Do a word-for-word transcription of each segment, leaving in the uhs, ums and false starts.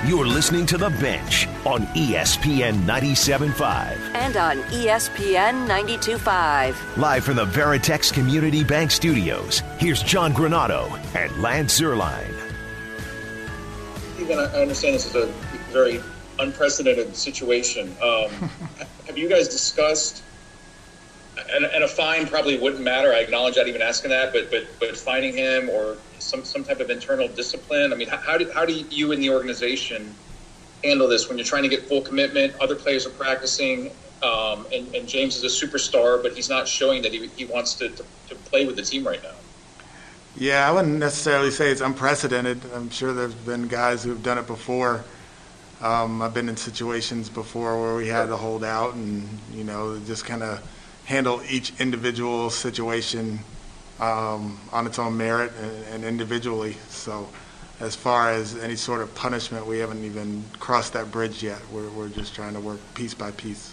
You're listening to The Bench on E S P N ninety-seven point five. And on E S P N ninety-two point five. Live from the Veritex Community Bank Studios, here's John Granato and Lance Zierlein. Even I understand this is a very unprecedented situation. Um, have you guys discussed, and, and a fine probably wouldn't matter, I acknowledge that even asking that, but but but fining him or some, some type of internal discipline? I mean, how, how, do, how do you in the organization handle this when you're trying to get full commitment, other players are practicing, um, and, and James is a superstar, but he's not showing that he, he wants to, to, to play with the team right now? Yeah, I wouldn't necessarily say it's unprecedented. I'm sure there's been guys who've done it before. Um, I've been in situations before where we had to hold out and, you know, just kind of handle each individual situation um, on its own merit and, and individually. So as far as any sort of punishment, we haven't even crossed that bridge yet. We're, we're just trying to work piece by piece.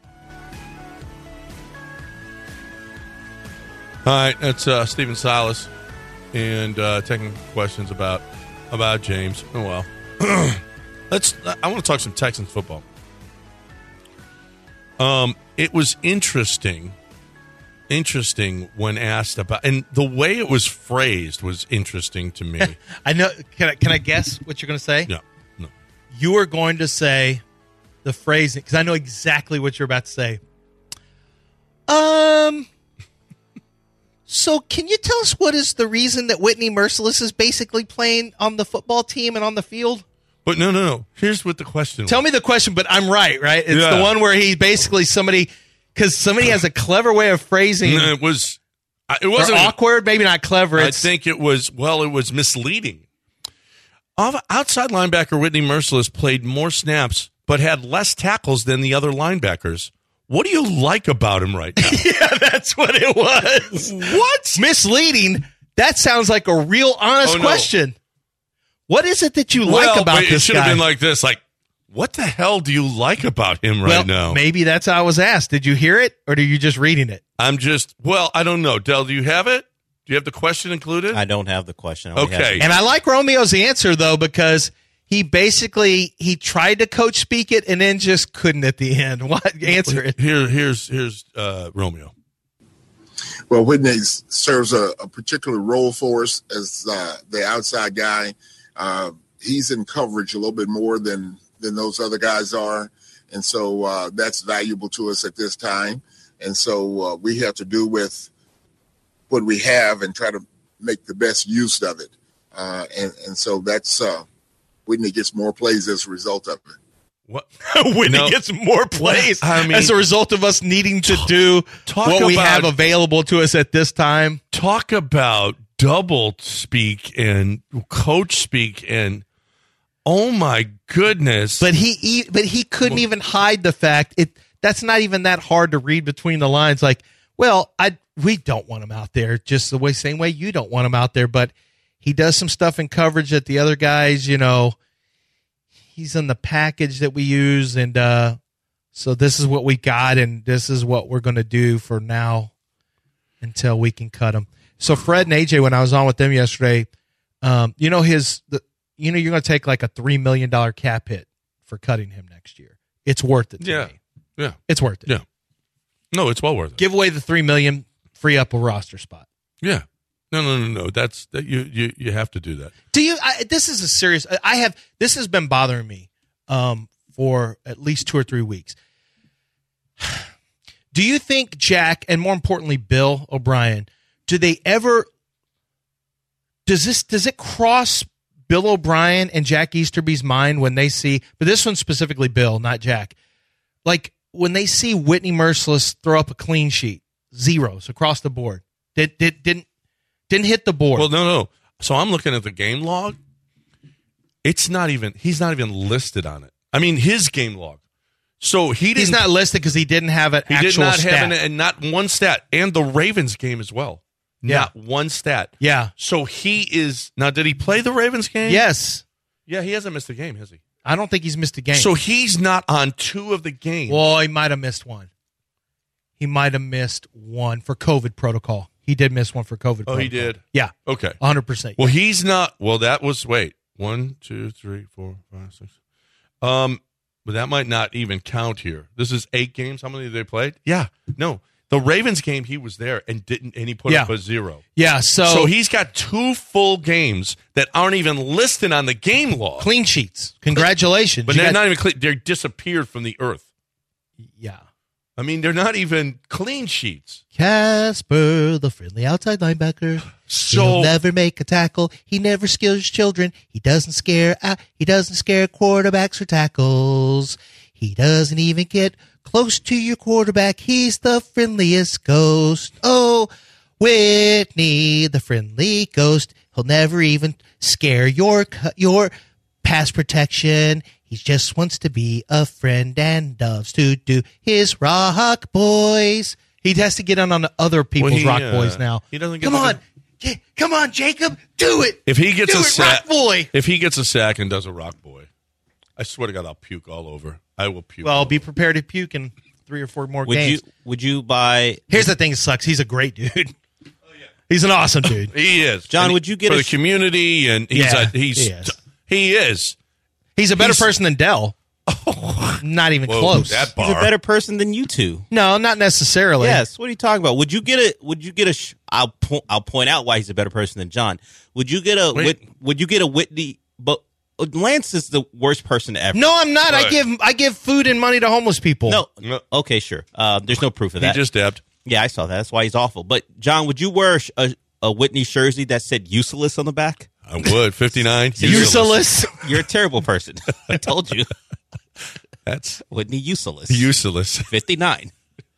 All right, that's uh, Stephen Silas. And uh, taking questions about about James. Oh well, let's. I want to talk some Texans football. Um, it was interesting, interesting when asked about, and the way it was phrased was interesting to me. I know. Can I can I guess what you're going to say? No, no. You are going to say the phrasing because I know exactly what you're about to say. Um. So can you tell us what is the reason that Whitney Mercilus is basically playing on the football team and on the field? But no, no, no. Here's what the question Tell was. me the question, but I'm right, right? It's Yeah. the one where he basically somebody, because somebody has a clever way of phrasing. No, it was, it Or wasn't awkward, maybe not clever. I It's, think it was, well, it was misleading. Off- Outside linebacker Whitney Mercilus played more snaps, but had less tackles than the other linebackers. What do you like about him right now? yeah, that's what it was. What? Misleading? That sounds like a real honest Oh, no. question. What is it that you well, like about but it this should guy? have been like this, like, what the hell do you like about him right well, now? maybe that's how I was asked. Did you hear it, or are you just reading it? I'm just, well, I don't know. Del, do you have it? Do you have the question included? I don't have the question. I only Okay. have- And I like Romeo's answer, though, because he basically, he tried to coach speak it and then just couldn't at the end. What? Answer it. Here, here's here's uh, Romeo. Well, Whitney serves a, a particular role for us as uh, the outside guy. Uh, he's in coverage a little bit more than, than those other guys are. And so uh, that's valuable to us at this time. And so uh, we have to do with what we have and try to make the best use of it. Uh, and, and so that's uh, Whitney gets more plays as a result of it. What? Whitney No. gets more plays I mean, as a result of us needing to do talk what we about- have available to us at this time. Talk about double speak and coach speak and oh my goodness! But he, he but he couldn't even hide the fact it. That's not even that hard to read between the lines. Like, well, I we don't want him out there just the way same way you don't want him out there, but he does some stuff in coverage that the other guys, you know, he's in the package that we use, and uh, so this is what we got, and this is what we're going to do for now until we can cut him. So Fred and A J, when I was on with them yesterday, um, you know his, the, you know you're going to take like a three million dollar cap hit for cutting him next year. It's worth it. To Yeah, me. yeah, It's worth it. yeah. No, it's well worth it. Give away the three million, free up a roster spot. Yeah. No, no, no, no. That's that. You, you, you have to do that. Do you? I, this is a serious. I have. This has been bothering me um, for at least two or three weeks. Do you think Jack, and more importantly, Bill O'Brien, do they ever? Does this? Does it cross Bill O'Brien and Jack Easterby's mind when they see? But this one specifically, Bill, not Jack. Like when they see Whitney Mercilus throw up a clean sheet, zeros across the board. Did did didn't. Didn't hit the board. Well, no, no. So I'm looking at the game log. It's not even. He's not even listed on it. I mean, his game log. So he didn't. He's not listed because he didn't have an He actual did not stat. have an, and not one stat, and the Ravens game as well. Yeah. Not one stat. Yeah. So he is now. Did he play the Ravens game? Yes. Yeah, he hasn't missed a game, has he? I don't think he's missed a game. So he's not on two of the games. well, he might have missed one. He might have missed one for COVID protocol. He did miss one for COVID oh, protocol. he did. Yeah. Okay. one hundred percent. Well, he's not. Well, that was wait. One, two, three, four, five, six. Um, but that might not even count here. This is eight games. How many did they play? Yeah, no. The Ravens game, he was there and didn't, and he put Yeah. up a zero. Yeah, so, So he's got two full games that aren't even listed on the game log. clean sheets. Congratulations. But You they're got- not even clean. They're disappeared from the earth. yeah. I mean, they're not even clean sheets. Casper, the friendly outside linebacker. So- He'll never make a tackle. He never scares children. He doesn't scare. Uh, he doesn't scare quarterbacks or tackles. He doesn't even get close to your quarterback. He's the friendliest ghost. Oh, Whitney, the friendly ghost. He'll never even scare your cu- your pass protection. He just wants to be a friend and loves to do his rock boys. He has to get on on the other people's Well, he, rock uh, boys now. he doesn't get Come to on, do- J- come on, Jacob, do it. If he gets do a it, sack, rock boy. if he gets a sack and does a rock boy, I swear to God, I'll puke all over. I will puke. Well, all be over. prepared to puke in three or four more Would games. you would you buy Here's the thing that sucks. He's a great dude. He's an awesome dude. He is, John, And he- would you get for a the sh- community? And he's Yeah, a, he's he is. he is. He's a better He's- person than Dell. Not even Whoa, close. that bar. he's a better person than you two? No, not necessarily. Yes. What are you talking about? Would you get a? Would you get a? Sh- I'll po- I'll point out why he's a better person than John. Would you get a? Wait. Whit- would you get a Whitney? But Lance is the worst person ever. No, I'm not. I Right. give I give food and money to homeless people. No. No. Okay, sure. Uh, there's no proof of He that. just dabbed. yeah, I saw that. That's why he's awful. But John, would you wear a, sh- a, a Whitney jersey that said "useless" on the back? I would. fifty-nine. Useless. You're a terrible person. I told you, That's Whitney useless. useless. fifty-nine.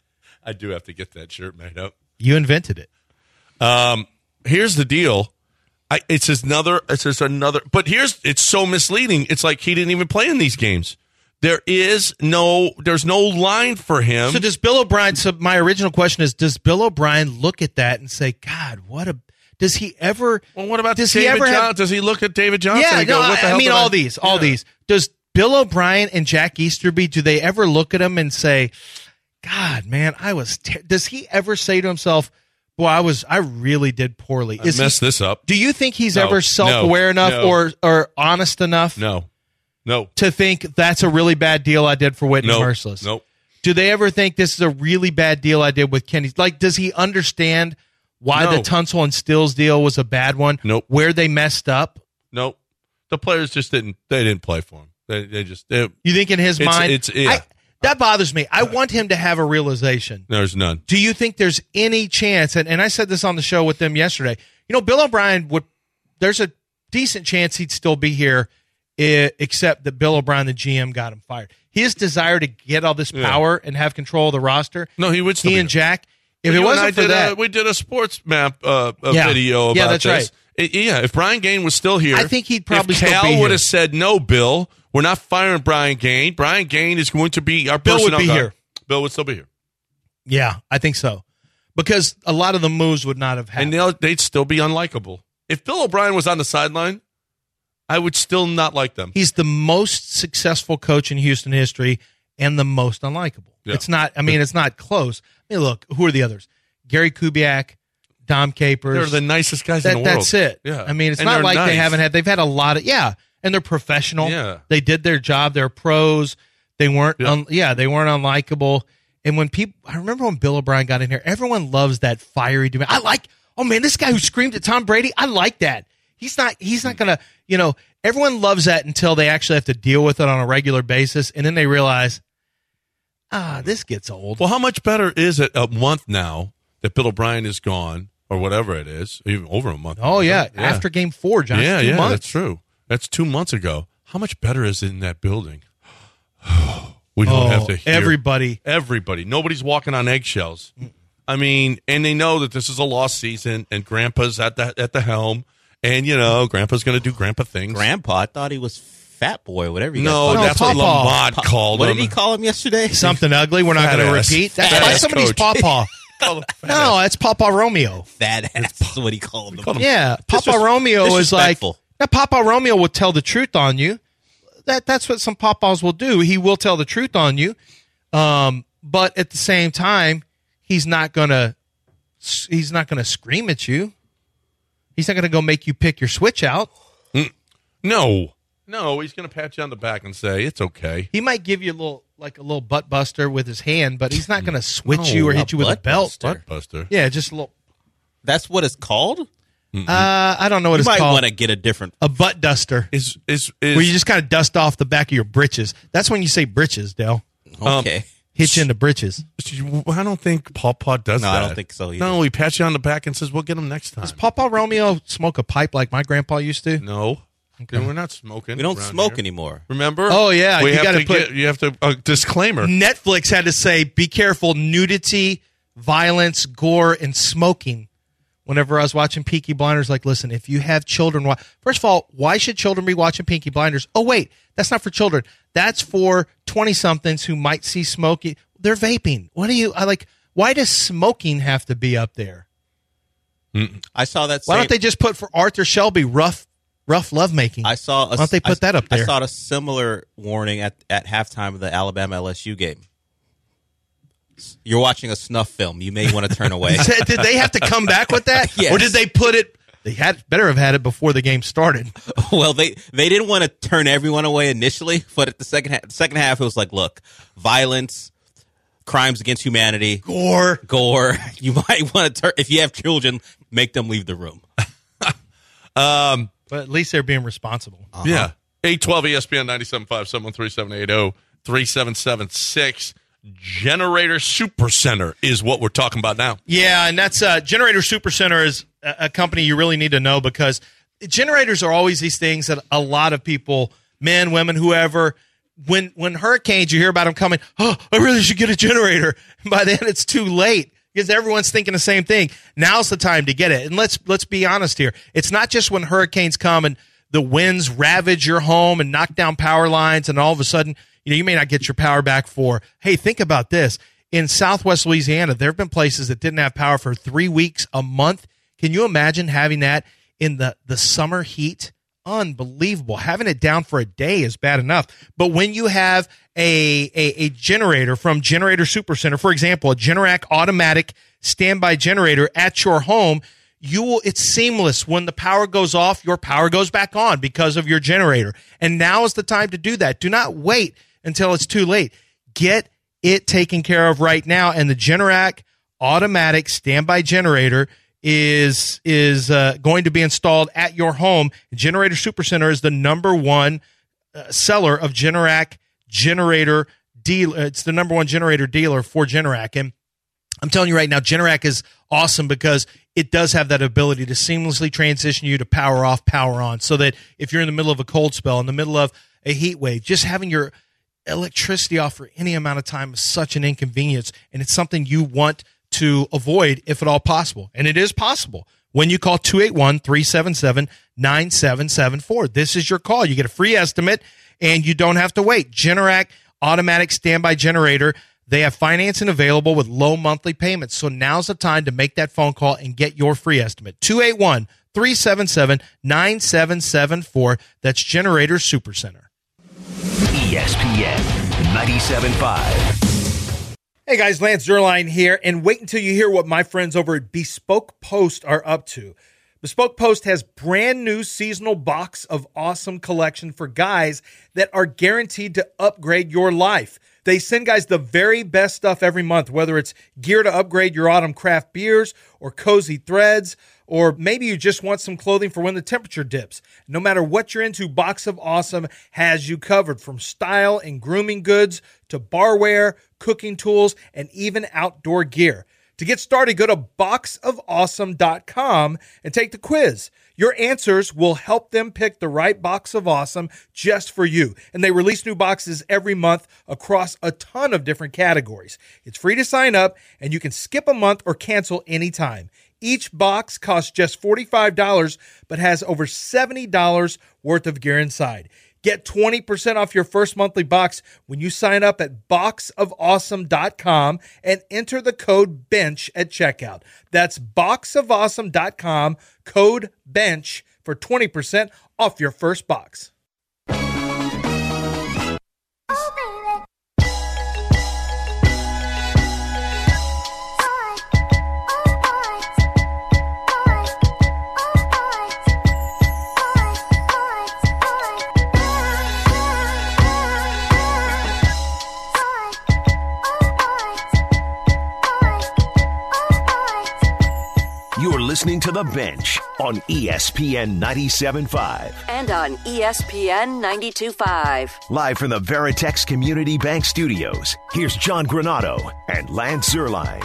I do have to get that shirt made up. You invented it. Um, here's the deal. I, it's just another. It's just another. But here's. It's so misleading. It's like he didn't even play in these games. There is no. There's no line for him. So does Bill O'Brien? So my original question is: does Bill O'Brien look at that and say, "God, what a"? Does he ever? well, what about does he David ever have- Johnson? Does he look at David Johnson? Yeah, and go, no, what the I, I hell mean did all these, all Yeah. these. Does Bill O'Brien and Jack Easterby? Do they ever look at him and say, "God, man, I was"? Ter-. Does he ever say to himself, "Boy, I was, I really did poorly"? I Is he- messed this up. do you think he's No, ever self-aware no, enough no. or or honest enough No, no, to think that's a really bad deal I did for Whitney no, Merciless? no. Do they ever think this is a really bad deal I did with Kenny? Like, does he understand why No. the Tunsil and Stills deal was a bad one? Nope. Where they messed up? No, the players just didn't. They didn't play for him. They, they just. They, You think in his It's- mind? it's- yeah. I, that bothers me. I want him to have a realization. there's none. Do you think there's any chance? And, and I said this on the show with them yesterday. You know, Bill O'Brien would. There's a decent chance he'd still be here, eh, except that Bill O'Brien, the G M, got him fired. His desire to get all this Yeah. power and have control of the roster. No, he would still He be and here. Jack. If You it and wasn't I for did that, a, we did a sports map uh, a Yeah. video about Yeah, that's this. right. It- yeah, if Brian Gain was still here, I think he'd probably if still Cal be here. would have said no, Bill, we're not firing Brian Gain. Brian Gain is going to be our Bill would personnel be guy. here. Bill would still be here, yeah, I think so, because a lot of the moves would not have and happened. they'll, they'd still be unlikable. If Bill O'Brien was on the sideline, I would still not like them. He's the most successful coach in Houston history and the most unlikable. Yeah. It's not. I mean, it's not close. I mean, look, who are the others? Gary Kubiak, Dom Capers. They're the nicest guys that, in the world. That's it. Yeah, I mean, it's And not they're like they nice. haven't had. They've had a lot of. Yeah, and they're professional. Yeah. They did their job. They're pros. They weren't. Yeah. Un, yeah, they weren't unlikable. And when people, I remember when Bill O'Brien got in here, everyone loves that fiery dude. I like. Oh man, this guy who screamed at Tom Brady. I like that. He's not. He's not gonna. You know, everyone loves that until they actually have to deal with it on a regular basis, and then they realize, ah, this gets old. Well, how much better is it a month now that Bill O'Brien is gone, or whatever it is, even over a month? Oh yeah, after Game Four, John. yeah, two yeah, months. that's true. That's two months ago. How much better is it in that building? We don't Oh, have to hear everybody. Everybody. Nobody's walking on eggshells. I mean, and they know that this is a lost season, and Grandpa's at the at the helm, and you know, Grandpa's going to do Grandpa things. Grandpa, I thought he was Fat Boy or whatever. You no, guys call him. that's what Pawpaw. Lamont Pa- called What him. did he call him yesterday? Something ugly. We're not Fat going to ass. repeat. That's Fat why ass somebody's coach. Pawpaw. Called him fat No, that's Papa Romeo. Fat ass. That's what he called him. Yeah, Papa Disres- Romeo is like. disrespectful. Now, Papa Romeo will tell the truth on you. That that's what some papas will do. He will tell the truth on you, um, but at the same time, he's not gonna he's not gonna scream at you. He's not gonna go make you pick your switch out. No. No, he's going to pat you on the back and say, it's okay. He might give you a little, like a little butt buster with his hand, but he's not going to switch No, you or a hit you with a butt belt. buster. Butt buster. Yeah, just a little. That's what it's called? Uh, I don't know what You it's might called. want to get a different. A butt duster, Is, is, is, where you just kind of dust off the back of your britches. That's when you say britches, Dale. Okay. Hit you in the britches. I don't think Paw Paw does No, that. I don't think so either. No, he pats you on the back and says, we'll get him next time. Does Papa Romeo smoke a pipe like my grandpa used to? No. Then we're not smoking. We don't around smoke here. anymore. Remember? Oh, yeah, We you have gotta to put- get, you have to, a disclaimer. Netflix had to say, be careful, nudity, violence, gore, and smoking. Whenever I was watching Peaky Blinders, like, listen, if you have children, wa- first of all, why should children be watching Peaky Blinders? Oh, wait, that's not for children. That's for twenty-somethings who might see smoking. They're vaping. What do you, I like, why does smoking have to be up there? I saw that. Why same, don't they just put for Arthur Shelby, rough, rough lovemaking? I saw. A, Why don't they put I, that up there? I saw a similar warning at at halftime of the Alabama L S U game. You're watching a snuff film. You may want to turn away. Did they have to come back with that? Yes. Or did they put it, they had better have had it before the game started. Well, they they didn't want to turn everyone away initially, but at the second half, second half, it was like, look, violence, crimes against humanity, Gore. gore. You might want to turn if you have children, make them leave the room. Um, But at least they're being responsible. Yeah. eight twelve E S P N ninety-seven point five, seven one three, seven eight zero, three seven seven six. Generator Supercenter is what we're talking about now. Yeah, and that's uh, Generator Supercenter is a, a company you really need to know because generators are always these things that a lot of people, men, women, whoever, when when hurricanes, you hear about them coming, oh, I really should get a generator. And by then it's too late because everyone's thinking the same thing. Now's the time to get it. And let's let's be honest here. It's not just when hurricanes come and the winds ravage your home and knock down power lines and all of a sudden, you know, you may not get your power back for, hey, think about this. In Southwest Louisiana, there have been places that didn't have power for three weeks, a month. Can you imagine having that in the, the summer heat? Unbelievable. Having it down for a day is bad enough. But when you have a, a, a generator from Generator Supercenter, for example, a Generac automatic standby generator at your home, you will, it's seamless. When the power goes off, your power goes back on because of your generator. And now is the time to do that. Do not wait until it's too late. Get it taken care of right now. And the Generac automatic standby generator is is uh, going to be installed at your home. Generator Supercenter is the number one uh, seller of Generac generator deal. It's the number one generator dealer for Generac. And I'm telling you right now, Generac is awesome because it does have that ability to seamlessly transition you to power off, power on, so that if you're in the middle of a cold spell, in the middle of a heat wave, just having your electricity off for any amount of time is such an inconvenience, and it's something you want to avoid if at all possible. And it is possible when you call two eight one, three seven seven, nine seven seven four. This is your call. You get a free estimate, and you don't have to wait. Generac automatic standby generator. They have financing available with low monthly payments. So now's the time to make that phone call and get your free estimate. two eight one, three seven seven, nine seven seven four. That's Generator Supercenter. E S P N ninety-seven point five. Hey guys, Lance Zierlein here, and wait until you hear what my friends over at Bespoke Post are up to. Bespoke Post has brand new seasonal box of awesome collection for guys that are guaranteed to upgrade your life. They send guys the very best stuff every month, whether it's gear to upgrade your autumn craft beers or cozy threads, or maybe you just want some clothing for when the temperature dips. No matter what you're into, Box of Awesome has you covered, from style and grooming goods to barware, cooking tools, and even outdoor gear. To get started, go to box of awesome dot com and take the quiz. Your answers will help them pick the right box of awesome just for you. And they release new boxes every month across a ton of different categories. It's free to sign up, and you can skip a month or cancel anytime. Each box costs just forty-five dollars, but has over seventy dollars worth of gear inside. Get twenty percent off your first monthly box when you sign up at box of awesome dot com and enter the code BENCH at checkout. That's box of awesome dot com, code BENCH for twenty percent off your first box. listening to The Bench on E S P N ninety-seven point five. And on E S P N ninety-two point five. Live from the Veritex Community Bank Studios, here's John Granado and Lance Zierlein.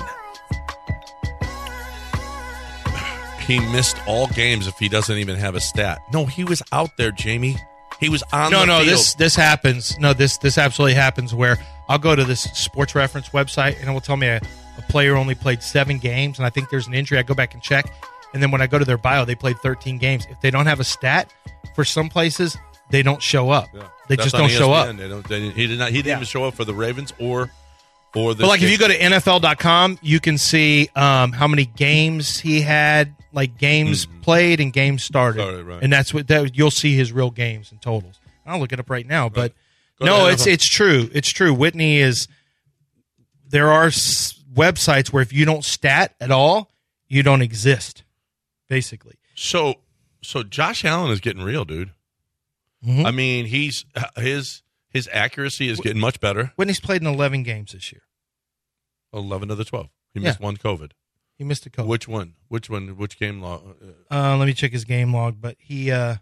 He missed all games if he doesn't even have a stat. No, he was out there, Jamie. He was on no, the no, field. this this happens. No, this this absolutely happens where I'll go to this Sports Reference website and it will tell me a, a player only played seven games, and I think there's an injury. I go back and check, and then when I go to their bio, they played thirteen games. If they don't have a stat, for some places, they don't show up. Yeah. They That's just don't E S P N. show up. They don't, they, he did not. He didn't yeah. even show up for the Ravens or for the. But like, if you go to N F L dot com, you can see um, how many games he had, like games mm-hmm. played and games started, started right. and that's what that, you'll see his real games and totals. I'll look it up right now, but right. no, it's it's true. It's true. Whitney is. There are s- websites where if you don't stat at all, you don't exist, basically. So, so Josh Allen is getting real, dude. Mm-hmm. I mean, he's his his accuracy is getting much better. Whitney's played in eleven games this year. Eleven of the twelve. He missed yeah. one COVID. He missed a COVID. Which one? Which one? Which game log? Uh, let me check his game log. But he, uh,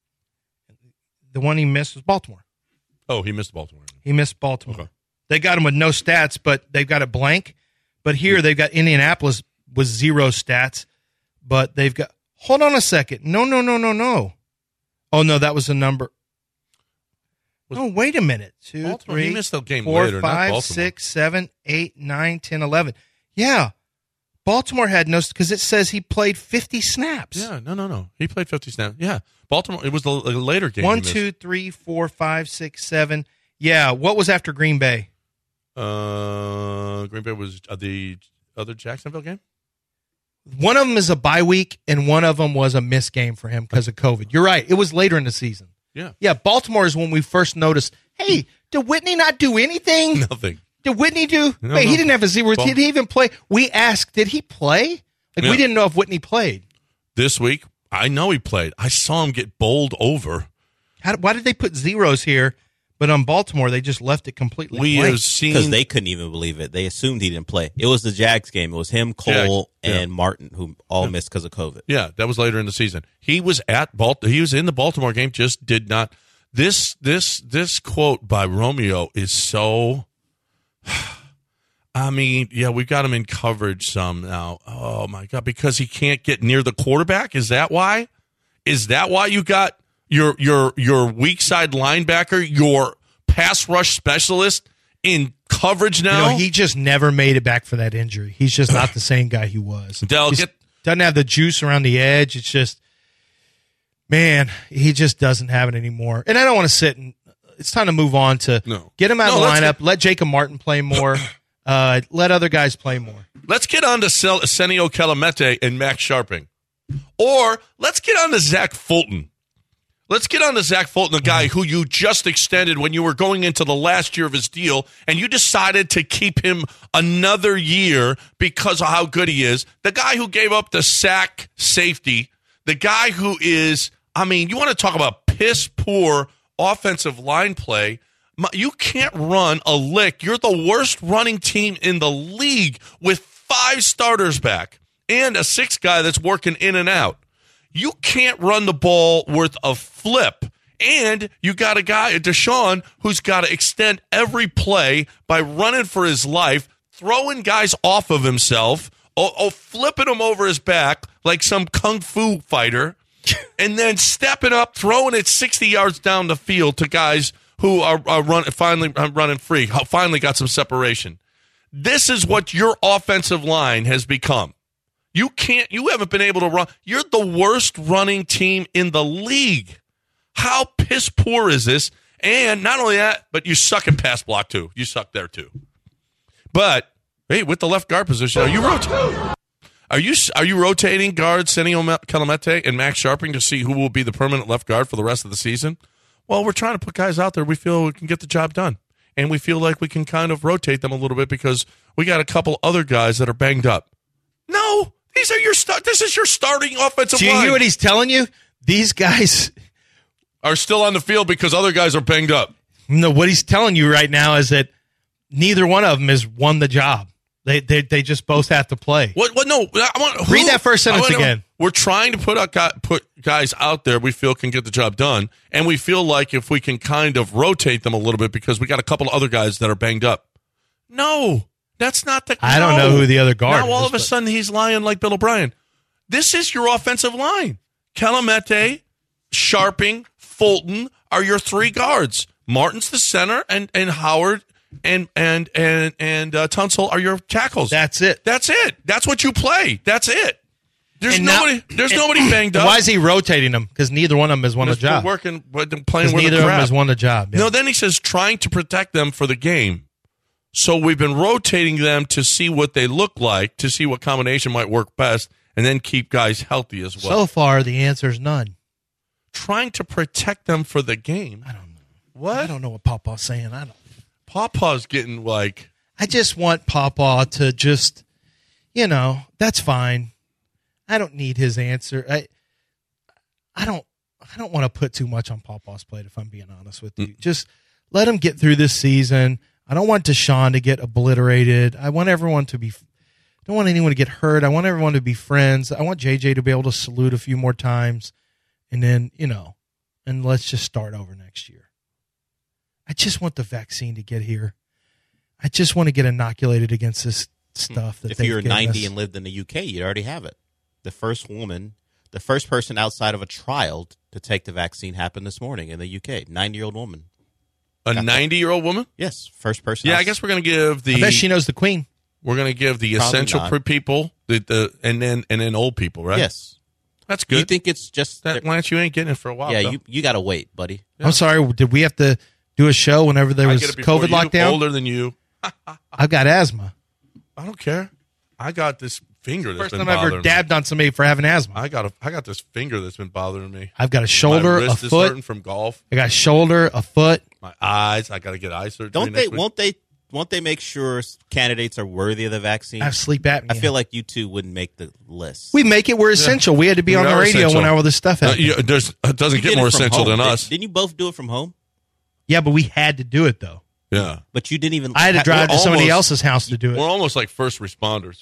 the one he missed was Baltimore. Oh, he missed Baltimore. He missed Baltimore. Okay. They got him with no stats, but they've got it blank. But here they've got Indianapolis with zero stats, but they've got. Hold on a second. No, no, no, no, no. Oh no, that was a number. Was no, wait a minute. Two, Baltimore, three, he missed the game four, later, five, six, seven, eight, nine, ten, eleven. Yeah, Baltimore had no because it says he played fifty snaps. Yeah, no, no, no. He played fifty snaps. Yeah, Baltimore. It was the, the later game. One, two, three, four, five, six, seven. Yeah, what was after Green Bay? Uh, Green Bay was uh, the other Jacksonville game. One of them is a bye week, and one of them was a missed game for him because of COVID. You're right. It was later in the season. Yeah. Yeah, Baltimore is when we first noticed, hey, did Whitney not do anything? Nothing. Did Whitney do? No, Wait, no. he didn't have a zero. Ball. Did he even play? We asked, did he play? Like, Yeah. we didn't know if Whitney played. This week, I know he played. I saw him get bowled over. How, why did they put zeros here? But on Baltimore, they just left it completely We blank. have seen Because they couldn't even believe it. They assumed he didn't play. It was the Jags game. It was him, Cole, Jags, yeah. and Martin, who all Yeah. missed because of COVID. Yeah, that was later in the season. He was at Balt. He was in the Baltimore game. Just did not. This this this quote by Romeo is so. I mean, yeah, we got him in coverage some now. Oh my god, because he can't get near the quarterback. Is that why? Is that why you got your your your weak side linebacker, your pass rush specialist in coverage now? You know, he just never made it back for that injury. He's just not the same guy he was. Dell, He get- doesn't have the juice around the edge. It's just, man, he just doesn't have it anymore. And I don't want to sit and it's time to move on to No. get him out No, of the let's lineup. get- let Jacob Martin play more. uh, let other guys play more. Let's get on to Sel- Senio Calamete and Max Sharping. Or let's get on to Zach Fulton. Let's get on to Zach Fulton, the guy who you just extended when you were going into the last year of his deal, and you decided to keep him another year because of how good he is. The guy who gave up the sack safety, the guy who is, I mean, you want to talk about piss poor offensive line play. You can't run a lick. You're the worst running team in the league with five starters back and a sixth guy that's working in and out. You can't run the ball worth a flip. And you got a guy, Deshaun, who's got to extend every play by running for his life, throwing guys off of himself, or, or flipping them over his back like some kung fu fighter, and then stepping up, throwing it sixty yards down the field to guys who are, are run, finally are running free, finally got some separation. This is what your offensive line has become. You can't, you haven't been able to run. You're the worst running team in the league. How piss poor is this? And not only that, but you suck at pass block too. You suck there too. But hey, with the left guard position, are you rotating? Are you are you rotating guards, Senio Calamete and Max Sharping to see who will be the permanent left guard for the rest of the season? Well, we're trying to put guys out there we feel we can get the job done, and we feel like we can kind of rotate them a little bit because we got a couple other guys that are banged up. No. These are your start. This is your starting offensive Do you line. hear what he's telling you? These guys are still on the field because other guys are banged up. No, what he's telling you right now is that neither one of them has won the job. They they they just both have to play. What? What? No. I want, who, Read that first sentence I want- again. We're trying to put out, put guys out there we feel can get the job done, and we feel like if we can kind of rotate them a little bit because we got a couple of other guys that are banged up. No, that's not the. I don't no. know who the other guard Now all is, of a but- sudden he's lying like Bill O'Brien. This is your offensive line. Calamete, Sharping, Fulton are your three guards. Martin's the center, and and Howard and and and and uh, Tunsil are your tackles. That's it. That's it. That's what you play. That's it. There's And now- nobody. there's nobody banged up. Why is he rotating them? Because neither one of them has won a Just job. working, but playing Because with neither the of them crap. has won a job. yeah. No, then he says trying to protect them for the game. So we've been rotating them to see what they look like, to see what combination might work best, and then keep guys healthy as well. So far, the answer is none. Trying to protect them for the game. I don't know. What? I don't know what Pawpaw's saying. I don't. Pawpaw's getting like. I just want Pawpaw to just, you know, that's fine. I don't need his answer. I, I don't. I don't want to put too much on Pawpaw's plate. If I'm being honest with you, just let him get through this season. I don't want Deshaun to get obliterated. I want everyone to be. I don't want anyone to get hurt. I want everyone to be friends. I want J J to be able to salute a few more times, and then you know, and let's just start over next year. I just want the vaccine to get here. I just want to get inoculated against this stuff. That If they've you were given ninety us. and lived in the U K, you'd already have it. The first woman, the first person outside of a trial to take the vaccine happened this morning in the U K. ninety-year-old woman. A ninety-year-old woman? Yes, first person. Yeah, I outs- guess we're going to give the. I bet she knows the Queen. We're going to give the Probably essential not. for people, the, the and then and then old people, right? Yes. That's good. You think it's just that Lance? You ain't getting it for a while. Yeah, though. you you got to wait, buddy. I'm sorry. Did we have to do a show whenever there I was get it before COVID you, lockdown? Older than you. I've got asthma. I don't care. I got this finger that's First been time I ever bothering dabbed on somebody for having asthma. me. I got a I got this finger that's been bothering me. I've got a shoulder, My a wrist is foot. hurting from golf. I got a shoulder, a foot. My eyes. I got to get eye surgery. Don't next they? week. Won't they? Won't they make sure candidates are worthy of the vaccine? I have sleep apnea. I feel like you two wouldn't make the list. we make it. We're essential. We had to be We on the are radio essential. when all this stuff Uh, happened. you- there's, it doesn't You get did more it from essential home. than Did- us. Didn't you both do it from home? Yeah, but we had to do it though. Yeah, But you didn't even. I had to ha- drive to almost- somebody else's house to do we're it. almost like first responders.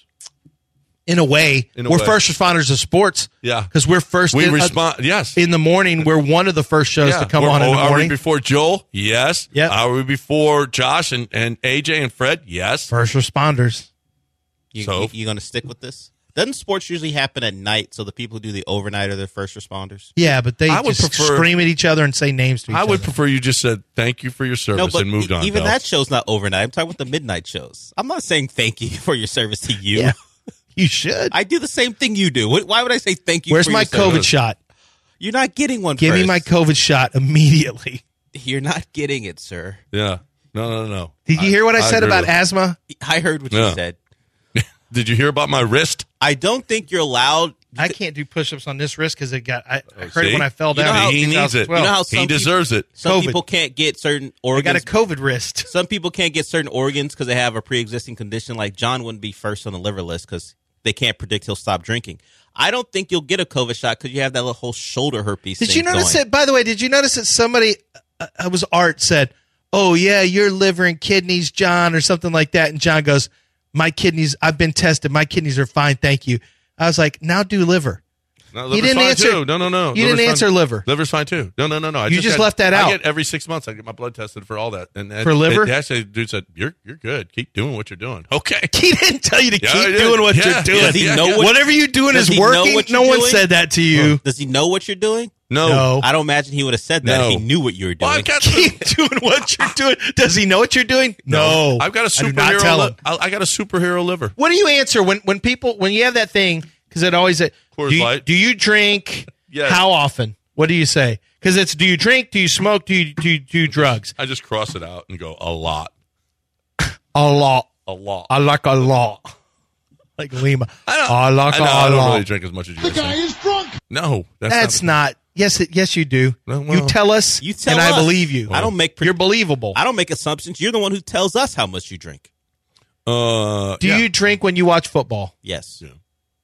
In a way, In a we're way. first responders of sports. Yeah, because we're first. we in, uh, respond. Yes, in the morning. We're one of the first shows Yeah. to come We're- on in the oh, Are we morning. before Joel? Yes. Yep. Are we before Josh and, and A J and Fred? Yes. First responders. You, So? you, you going to stick with this? Doesn't sports usually happen at night? So the people who do the overnight are the first responders. Yeah, but they I would just prefer- scream at each other and say names to each I would other. prefer you just said thank you for your service No, but and moved e- on. even Bill. that show's not overnight. I'm talking about the midnight shows. I'm not saying thank you for your service to you. Yeah. You should. I do the same thing you do. Wh- Why would I say thank you? Where's for my your service? COVID shot? You're not getting one. Give me first. my COVID shot immediately. You're not getting it, sir. Yeah. No, no, no. Did you hear what I, said agree about with- asthma? I heard what Yeah. you said. Did you hear about my wrist? I don't think you're allowed. I can't do push-ups on this wrist because it got. I, I heard see? it when I fell You know down. how- in he needs it. twenty twelve. You know how He some deserves it. Some COVID. people can't get certain I organs. got a COVID wrist. Some people can't get certain organs because they have a pre-existing condition. Like John wouldn't be first on the liver list because they can't predict he'll stop drinking. I don't think you'll get a COVID shot because you have that little whole shoulder herpes. Did thing you notice going. that? By the way, did you notice that somebody? Uh, it was Art said, "Oh yeah, your liver and kidneys, John," or something like that, and John goes, "My kidneys. I've been tested. My kidneys are fine. Thank you." I was like, "Now do liver." No, You liver's didn't fine answer- Too. No, no, no. you didn't Liver's answer fine. liver. Liver's fine too. No, no, no, no. I You just got- left that I out. get every six months. I get my blood tested for all that. And that- For liver? It, actually, the dude said, "You're you're good. Keep doing what you're doing." Okay. He didn't tell you to Yeah, I keep did. doing what Yeah, you're doing. Does he know what- Whatever you're doing Does is he know working. what No you're one doing? said that to you. Does he know what you're doing? No. No. I don't imagine he would have said that No. if he knew what you were doing. Well, I've got Keep doing what you're doing. Does he know what you're doing? No. I've got a I do not superhero. tell Li- him. I, I got a superhero liver. What do you answer when, when people when you have that thing? Because it always do Coors you, Light. do you drink? Yes. How often? What do you say? Because it's do you drink? Do you smoke? Do you do you do drugs? I just cross it out and go a lot, A lot. a lot. I like a lot. Like Lima. I don't, I like I, know, a I don't lot. really drink as much as you. The guy is drunk. No, that's, That's not. not. Yes, it, yes, you do. No, well, you tell us, You tell and us. I believe you. I don't make. Pre- You're believable. I don't make assumptions. You're the one who tells us how much you drink. Uh, do yeah. you drink when you watch football? Yes. Yeah.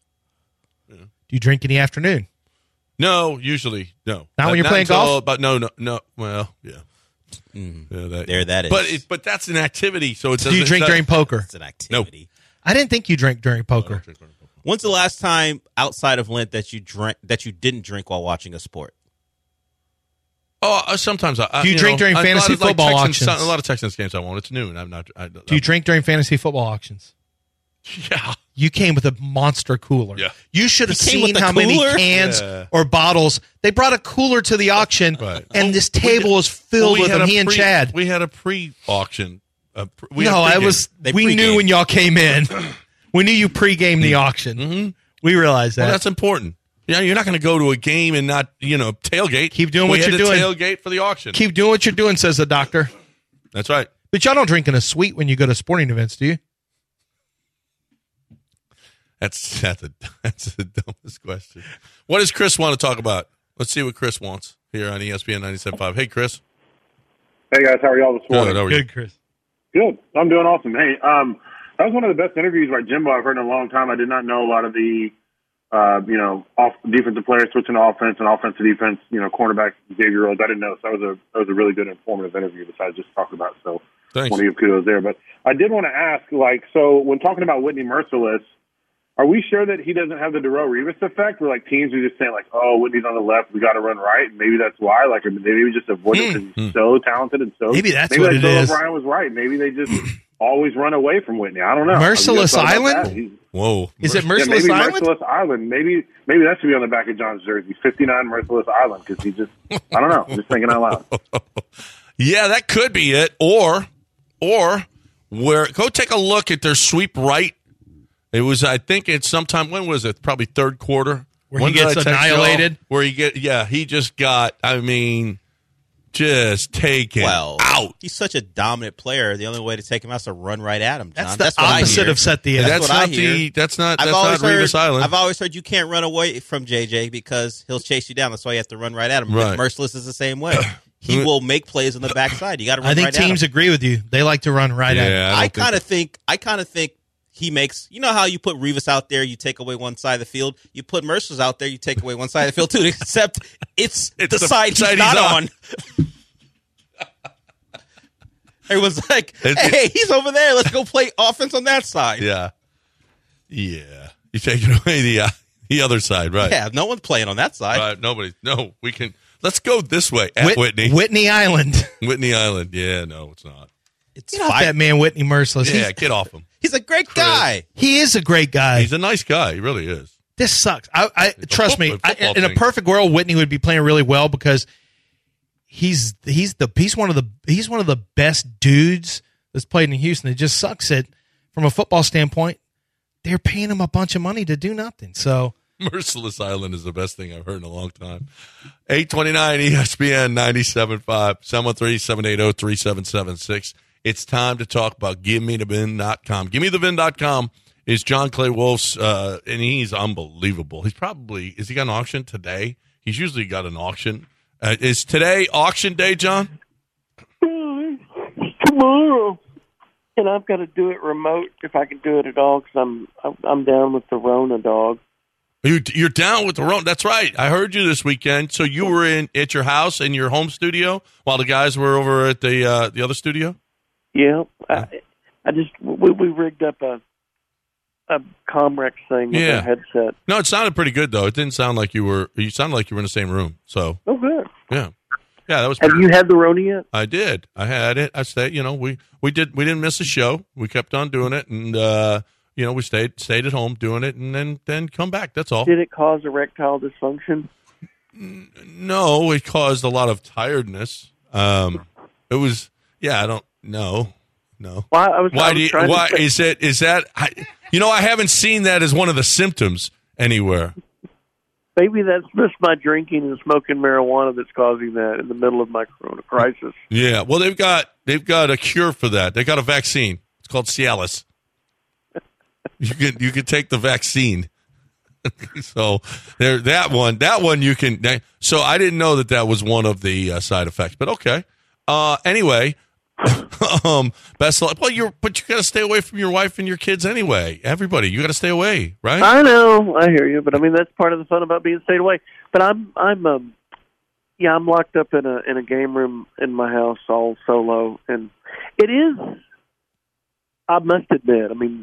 Do you drink in the afternoon? No, usually no. Not when Uh, you're playing until- golf? But no, no, no. Well, yeah. Mhm. Yeah, that, There that is. But it, but that's an activity, so it Do doesn't. you drink that- during poker? It's an activity. I didn't think you drank during I poker. don't drink during poker. When's the last time outside of Lent that you drank that you didn't drink while watching a sport? Oh, uh, sometimes I. I Do you drink know, during I- a lot fantasy of, like, football Texans- auctions? A lot of Texans games I won't. It's noon. I'm not. I, Do you drink during fantasy football auctions? Yeah. You came with a monster cooler. Yeah. You should have You came seen with a how many cooler? cans Yeah. or bottles. They brought a cooler to the auction, Right. and this We table did- was filled we with had them. a He and pre- Chad. We had a pre-auction. Uh, pre- we had no, a I pregame. was. They we pregame. knew when y'all came in. We knew you pregame the auction. Mm-hmm. We realized that. Well, that's important. Yeah, you're not going to go to a game and not, you know, tailgate. Keep doing we what had you're to doing. Tailgate for the auction. Keep doing what you're doing, says the doctor. That's right. But y'all don't drink in a suite when you go to sporting events, do you? That's that's a, that's the dumbest question. What does Chris want to talk about? Let's see what Chris wants here on E S P N ninety-seven point five. Hey, Chris. Hey guys, how are y'all this morning? Good. How are you? Good, Chris. Good. I'm doing awesome. Hey, um, that was one of the best interviews by Jimbo I've heard in a long time. I did not know a lot of the, uh, you know, off defensive players switching to offense and offense to defense. You know, cornerback Xavier Rhodes. I didn't know. So that was a that was a really good informative interview. Besides just talking about. So Thanks. want to give kudos there. But I did want to ask, like, so when talking about Whitney Merciless, are we sure that he doesn't have the Darrelle Revis effect, where like teams are just saying like, oh, Whitney's on the left, we got to run right, and maybe that's why, like, or maybe we just avoid him because he's so talented and so. Maybe that's maybe what like it Bill is. O'Brien was right. Maybe they just always run away from Whitney. I don't know. Merciless Have you guys thought about Island? that? He's- Whoa. Is it Yeah, Merciless maybe Island? Merciless Island. Maybe maybe that should be on the back of John's jersey. fifty-nine Merciless Island, because he just, I don't know. I'm just thinking out loud. Yeah, that could be it. Or, or where go take a look at their sweep right. It was, I think, it's sometime. When was it? Probably third quarter. Where When he did gets I text y'all? annihilated? Where he get? Yeah, he just got. I mean, just taken Well, out. he's such a dominant player. The only way to take him out is to run right at him. John. That's the That's what I opposite hear. of set the That's edge. That's what I not hear. the. That's not. That's I've not always heard. Revis Island. I've always heard you can't run away from J J because he'll chase you down. That's why you have to run right at him. Right. Merciless is the same way. He will make plays on the backside. You got to run I think right teams at him. agree with you. They like to run right at him. Yeah, I, don't think kind of think. I kind of think he makes. You know how you put Revis out there, you take away one side of the field. You put Merciless out there, you take away one side of the field too. Except it's, It's the, the side, side he's he's not on. on. Everyone's like, It's- "Hey, he's over there. Let's go play offense on that side." Yeah. Yeah. You take it away the uh, the other side, right? Yeah, no one's playing on that side. Right. Nobody. No, we can. Let's go this way at Whit- Whitney. Whitney Island. Whitney Island. Yeah. No, it's not. It's Get off fine. that man, Whitney Merciless. Yeah. He's- Get off him. He's a great guy. he is a great guy. He's a nice guy. He really is. This sucks. I, I trust me. football- I, football in a thing. perfect world, Whitney would be playing really well because he's he's the he's one of the he's one of the best dudes that's played in Houston. It just sucks that from a football standpoint, they're paying him a bunch of money to do nothing. So Merciless Island is the best thing I've heard in a long time. eight twenty-nine E S P N ninety-seven point five, seven one three, seven eight zero, three seven seven six. It's time to talk about give me the vin dot com. give me the vin dot com is John Clay Wolf's, uh, and he's unbelievable. He's probably, is he got an auction today? He's usually got an auction. Uh, is today auction day, John? Tomorrow, and I've got to do it remote if I can do it at all because I'm I'm I'm down with the Rona dog. You, you're down with the Rona. That's right. I heard you this weekend. So you were in at your house in your home studio while the guys were over at the uh, the other studio. Yeah, I, I just we, we rigged up a a Comrex thing with Yeah. a headset. No, it sounded pretty good though. It didn't sound like you were. You sounded like you were in the same room. So Oh, good. yeah, yeah, that was. Have pretty- you had the Rona yet? I did. I had it. I stayed. You know, we we did. We didn't miss a show. We kept on doing it, and uh, you know, we stayed stayed at home doing it, and then then come back. That's all. Did it cause erectile dysfunction? No, it caused a lot of tiredness. Um, it was. Yeah, I don't. No, no. Why I was, I Why was do you, trying to why say- is it is that I, you know I haven't seen that as one of the symptoms anywhere. Maybe that's just my drinking and smoking marijuana that's causing that in the middle of my Corona crisis. Yeah, well they've got they've got a cure for that. They got a vaccine. It's called Cialis. You can you can take the vaccine. So there that one that one you can. So I didn't know that that was one of the uh, side effects, but okay. Uh, anyway, um, best of luck. Well, you're but you got to stay away from your wife and your kids anyway. Everybody, you got to stay away, right? I know, I hear you, but I mean that's part of the fun about being stayed away. But I'm, I'm, um, yeah, I'm locked up in a in a game room in my house, all solo, and it is. I must admit, I mean,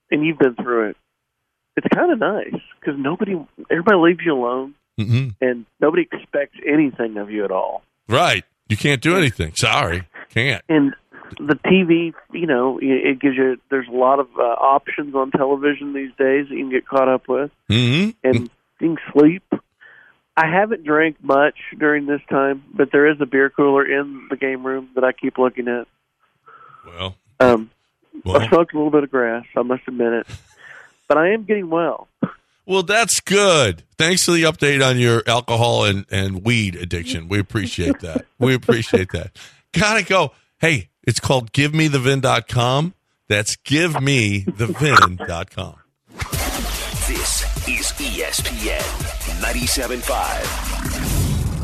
and you've been through it, it's kind of nice because nobody, everybody leaves you alone, Mm-hmm. and nobody expects anything of you at all. Right. You can't do anything. Sorry. Can't. And the T V, you know, it gives you, there's a lot of uh, options on television these days that you can get caught up with. Mm-hmm. And you can sleep. I haven't drank much during this time, but there is a beer cooler in the game room that I keep looking at. Well, um, well. I smoked a little bit of grass, I must admit it. But I am getting well. Well, that's good. Thanks for the update on your alcohol and, and weed addiction. We appreciate that. We appreciate that. Gotta go. Hey, it's called give me the vin dot com. That's give me the vin dot com. This is E S P N ninety-seven point five.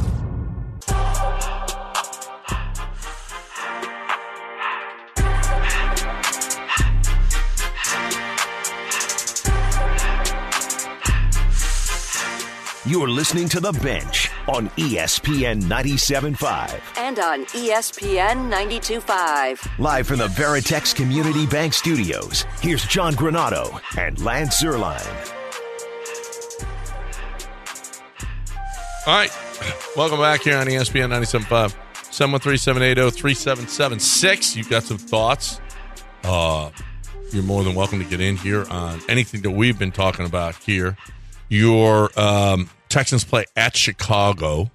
You're listening to The Bench on E S P N ninety-seven point five. And on E S P N ninety-two point five. Live from the Veritex Community Bank Studios, here's John Granado and Lance Zierlein. All right. Welcome back here on E S P N ninety-seven point five. seven one three, seven eight zero, three seven seven six. You've got some thoughts. Uh, you're more than welcome to get in here on anything that we've been talking about here. Your um, Texans play at Chicago,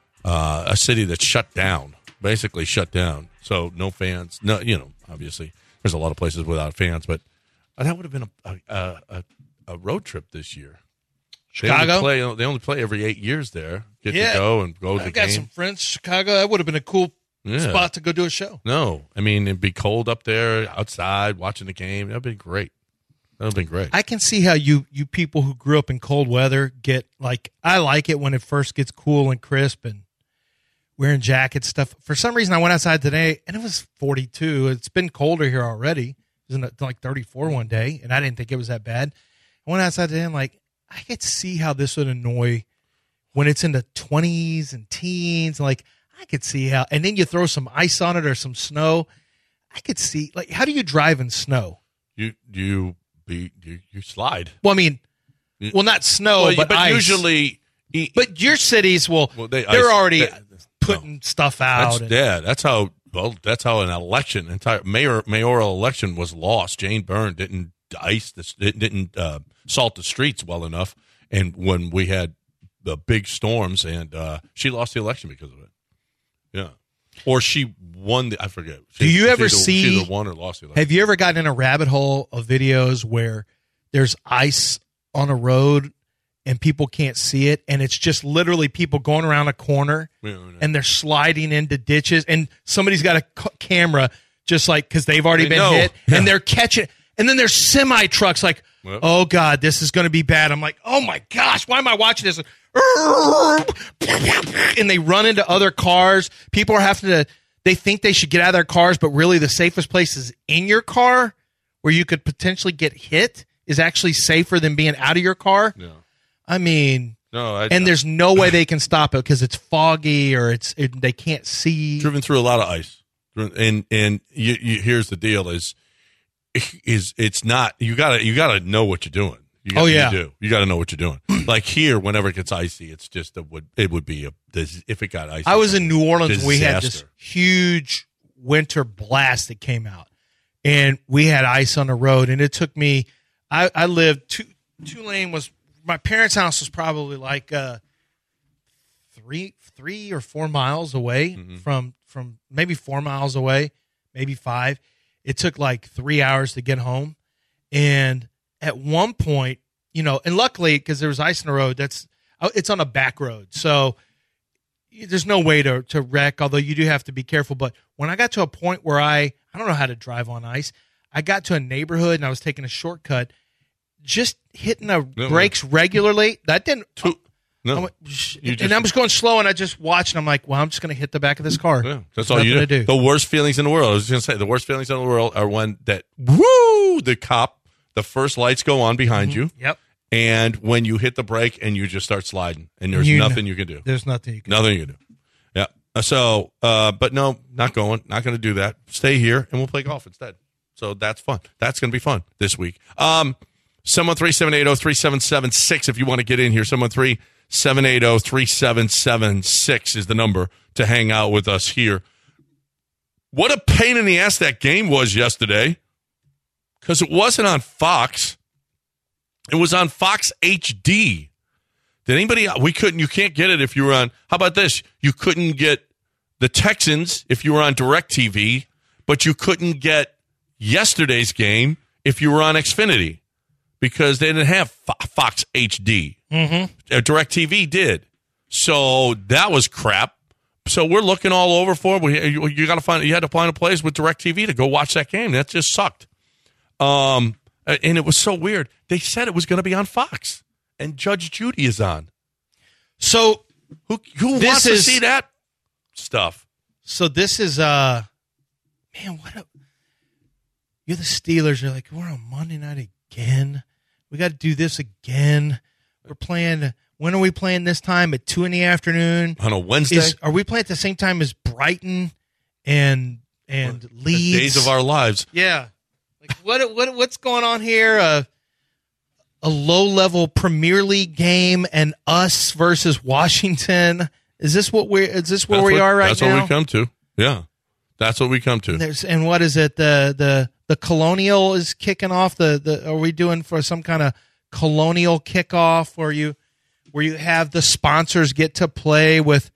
uh, a city that's shut down, basically shut down. So no fans. No, you know, obviously there's a lot of places without fans, but that would have been a a, a, a road trip this year. Chicago? They only, play, they only play every eight years there. Get Yeah. to go and go to I've the got game. some friends in Chicago. That would have been a cool Yeah. spot to go do a show. No, I mean it'd be cold up there, outside watching the game. That'd be great. That'd be great. I can see how you you people who grew up in cold weather get, like, I like it when it first gets cool and crisp and wearing jackets, stuff. For some reason, I went outside today and it was forty-two. It's been colder here already. It was like thirty-four one day, and I didn't think it was that bad. I went outside today and, like, I could see how this would annoy when it's in the twenties and teens. Like, I could see how, and then you throw some ice on it or some snow. I could see, like, how do you drive in snow? You you be you, you slide. Well, I mean, well, not snow, Well, but, but ice. usually, But your cities will, well, they, they're ice- already they- putting no. stuff out. That's, and- yeah, that's how. Well, that's how an election, entire mayor mayoral election was lost. Jane Byrne didn't ice the didn't, didn't uh, salt the streets well enough, and when we had the big storms, and uh, she lost the election because of it. Yeah, or she won the. I forget. She, Do you she ever either, see? She either won or lost the election. Have you ever gotten in a rabbit hole of videos where there's ice on a road and people can't see it, and it's just literally people going around a corner Yeah, yeah. and they're sliding into ditches, and somebody's got a c- camera just like because they've already They been know. hit, Yeah. and they're catching. And then there's semi trucks like, Well. oh God, this is going to be bad. I'm like, oh my gosh, why am I watching this? And they run into other cars. People are having to, they think they should get out of their cars, but really the safest place is in your car where you could potentially get hit is actually safer than being out of your car. Yeah. I mean, No, I, and there's no way they can stop it because it's foggy or it's it, they can't see. driven through a lot of ice, and and you, you, here's the deal: is is it's not you gotta you gotta know what you're doing. You gotta, Oh, yeah. you do. You got to know what you're doing. Like here, whenever it gets icy, it's just a would it would be a this, if it got icy. I was in New Orleans. We had this disaster. huge winter blast that came out, and we had ice on the road. And it took me. I, I lived two Tulane was my parents' house was probably like uh, three three or four miles away Mm-hmm. from from maybe four miles away, maybe five. It took like three hours to get home, and at one point, you know, and luckily because there was ice on the road, that's it's on a back road, so there's no way to to wreck. Although you do have to be careful. But when I got to a point where I I don't know how to drive on ice, I got to a neighborhood and I was taking a shortcut, just hitting the No, brakes regularly. That didn't. No, I went, "Shh," You and just- I'm just going slow, and I just watched, and I'm like, well, I'm just going to hit the back of this car. Yeah, that's There's all you nothing do. to do. The worst feelings in the world. I was going to say the worst feelings in the world are when that woo the cop the first lights go on behind you, Yep. and when you hit the brake and you just start sliding, and there's You nothing know- you can do. There's nothing you can Nothing you can do. Yeah. So, uh, but no, not going. Not going to do that. Stay here, and we'll play golf instead. So that's fun. That's going to be fun this week. Um, seven one three, seven eight zero, three seven seven six if you want to get in here. seven one three, seven eight zero, three seven seven six is the number to hang out with us here. What a pain in the ass that game was yesterday, because it wasn't on Fox. It was on Fox H D. Did anybody, we couldn't, you can't get it if you were on, how about this? You couldn't get the Texans if you were on DirecTV, but you couldn't get yesterday's game if you were on Xfinity, because they didn't have Fox H D. Mm-hmm. Uh, DirecTV did. So that was crap. So we're looking all over for it. We, you, you got to find, you had to find a place with DirecTV to go watch that game. That just sucked. Um, and it was so weird. They said it was going to be on Fox, and Judge Judy is on. So who who this wants is, to see that stuff? So this is uh, man, what? A, you're the Steelers. You're like, we're on Monday night again. We got to do this again. We're playing. When are we playing this time? At two in the afternoon on a Wednesday. Is, are we playing at the same time as Brighton and and the Leeds? Days of our lives. Yeah. Like what? What? What's going on here? Uh, a low-level Premier League game and us versus Washington. Is this what we're? Is this where that's we what, are right that's now? That's what we come to. Yeah, that's what we come to. And, there's, and what is it? The the the Colonial is kicking off. The the are we doing for some kind of Colonial kickoff where you where you have the sponsors get to play with,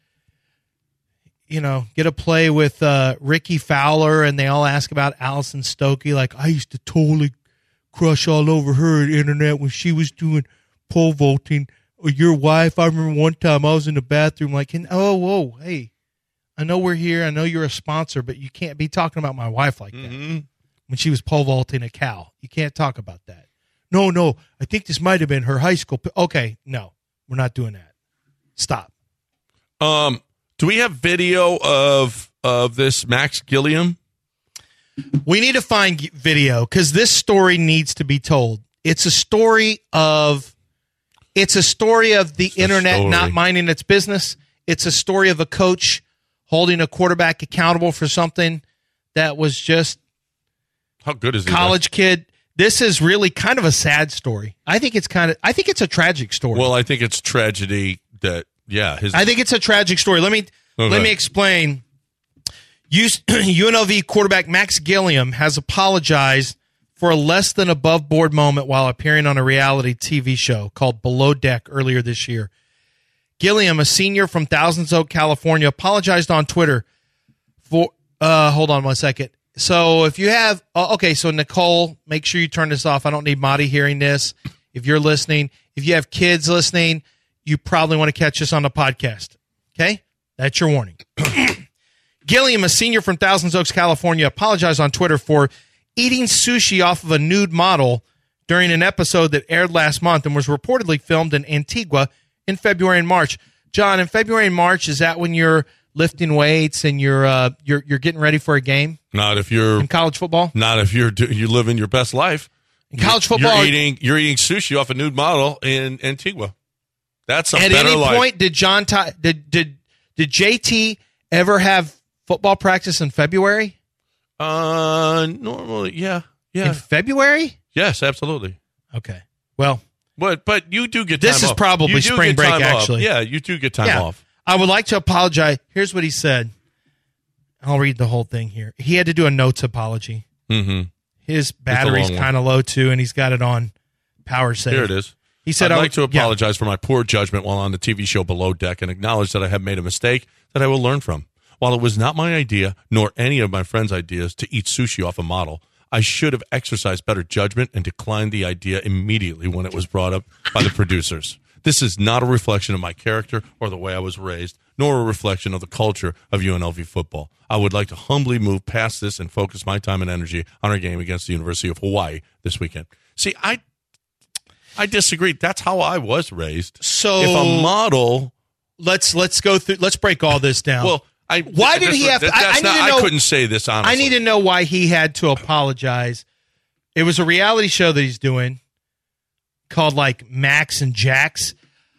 you know, get to play with uh, Ricky Fowler, and they all ask about Allison Stokey. Like, I used to totally crush all over her internet when she was doing pole vaulting. Or your wife, I remember one time I was in the bathroom like, oh, whoa, hey, I know we're here. I know you're a sponsor, but you can't be talking about my wife like that. Mm-hmm. When she was pole vaulting a cow. You can't talk about that. No, no, I think this might have been her high school. Okay, no, we're not doing that. Stop. Um, do we have video of of this Max Gilliam? We need to find video because this story needs to be told. It's a story of, it's a story of the It's a internet story. not minding its business. It's a story of a coach holding a quarterback accountable for something that was just How good is he? college kid. This is really kind of a sad story. I think it's kind of, I think it's a tragic story. Well, I think it's tragedy that, yeah. His, I think it's a tragic story. Let me Okay. let me explain. U N L V quarterback Max Gilliam has apologized for a less than above board moment while appearing on a reality T V show called Below Deck earlier this year. Gilliam, a senior from Thousands Oak, California, apologized on Twitter for. Uh, hold on one second. So if you have, uh, okay, so Nicole, make sure you turn this off. I don't need Marty hearing this. If you're listening, if you have kids listening, you probably want to catch this on the podcast. Okay? That's your warning. Gilliam, a senior from Thousands Oaks, California, apologized on Twitter for eating sushi off of a nude model during an episode that aired last month and was reportedly filmed in Antigua in February and March. John, in February and March, is that when you're lifting weights and you're uh, you're you're getting ready for a game? Not if you're in college football. Not if you're do- you living your best life. In college football, you're eating you're eating sushi off a nude model in Antigua. That's a at better any life. point did John Ty- did did did J T ever have football practice in February? Uh, normally, yeah, yeah. In February? Yes, absolutely. Okay. Well, but but you do get this time is off. probably You do spring get break. time off. Actually, Yeah, you do get time Yeah. off. I would like to apologize. Here's what he said. I'll read the whole thing here. He had to do a notes apology. Mm-hmm. His battery's long one. kind of low too, and he's got it on power save. Here it is. He said, I'd I- like to yeah. apologize for my poor judgment while on the T V show Below Deck and acknowledge that I have made a mistake that I will learn from. While it was not my idea, nor any of my friends' ideas, to eat sushi off a model, I should have exercised better judgment and declined the idea immediately when it was brought up by the producers. This is not a reflection of my character or the way I was raised, nor a reflection of the culture of U N L V football. I would like to humbly move past this and focus my time and energy on our game against the University of Hawaii this weekend. See, I I disagree. That's how I was raised. So if a model, let's let's go through. Let's break all this down. well, I Why did this he was- have to- that- I- that's I need not- to know- I couldn't say this honestly. I need to know why he had to apologize. It was a reality show that he's doing called like Max and Jax.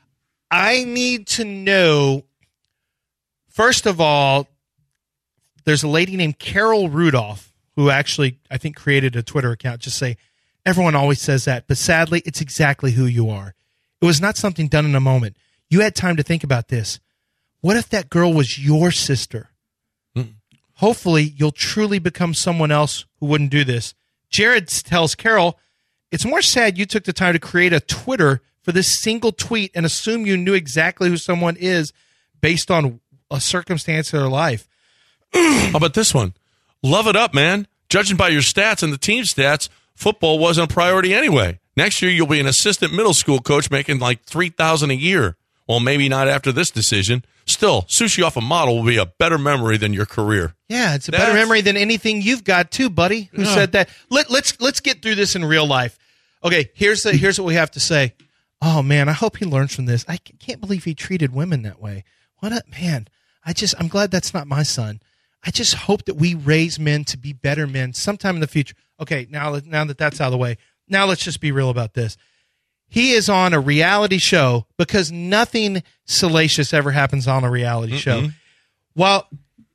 I need to know, first of all, there's a lady named Carol Rudolph who actually, I think, created a Twitter account, just say, everyone always says that, but sadly, it's exactly who you are. It was not something done in a moment. You had time to think about this. What if that girl was your sister? Mm. Hopefully, you'll truly become someone else who wouldn't do this. Jared tells Carol, it's more sad you took the time to create a Twitter for this single tweet and assume you knew exactly who someone is based on a circumstance of their life. How about this one? Love it up, man. Judging by your stats and the team stats, football wasn't a priority anyway. Next year, you'll be an assistant middle school coach making like three thousand dollars a year. Well, maybe not after this decision. Still, sushi off a model will be a better memory than your career. Yeah, it's a That's, better memory than anything you've got too, buddy. Who yeah. said that? Let, let's let's get through this in real life. Okay, here's the here's what we have to say. Oh man, I hope he learns from this. I can't believe he treated women that way. What a man! I just I'm glad that's not my son. I just hope that we raise men to be better men sometime in the future. Okay, now now that that's out of the way, now let's just be real about this. He is on a reality show because nothing salacious ever happens on a reality mm-hmm. show. While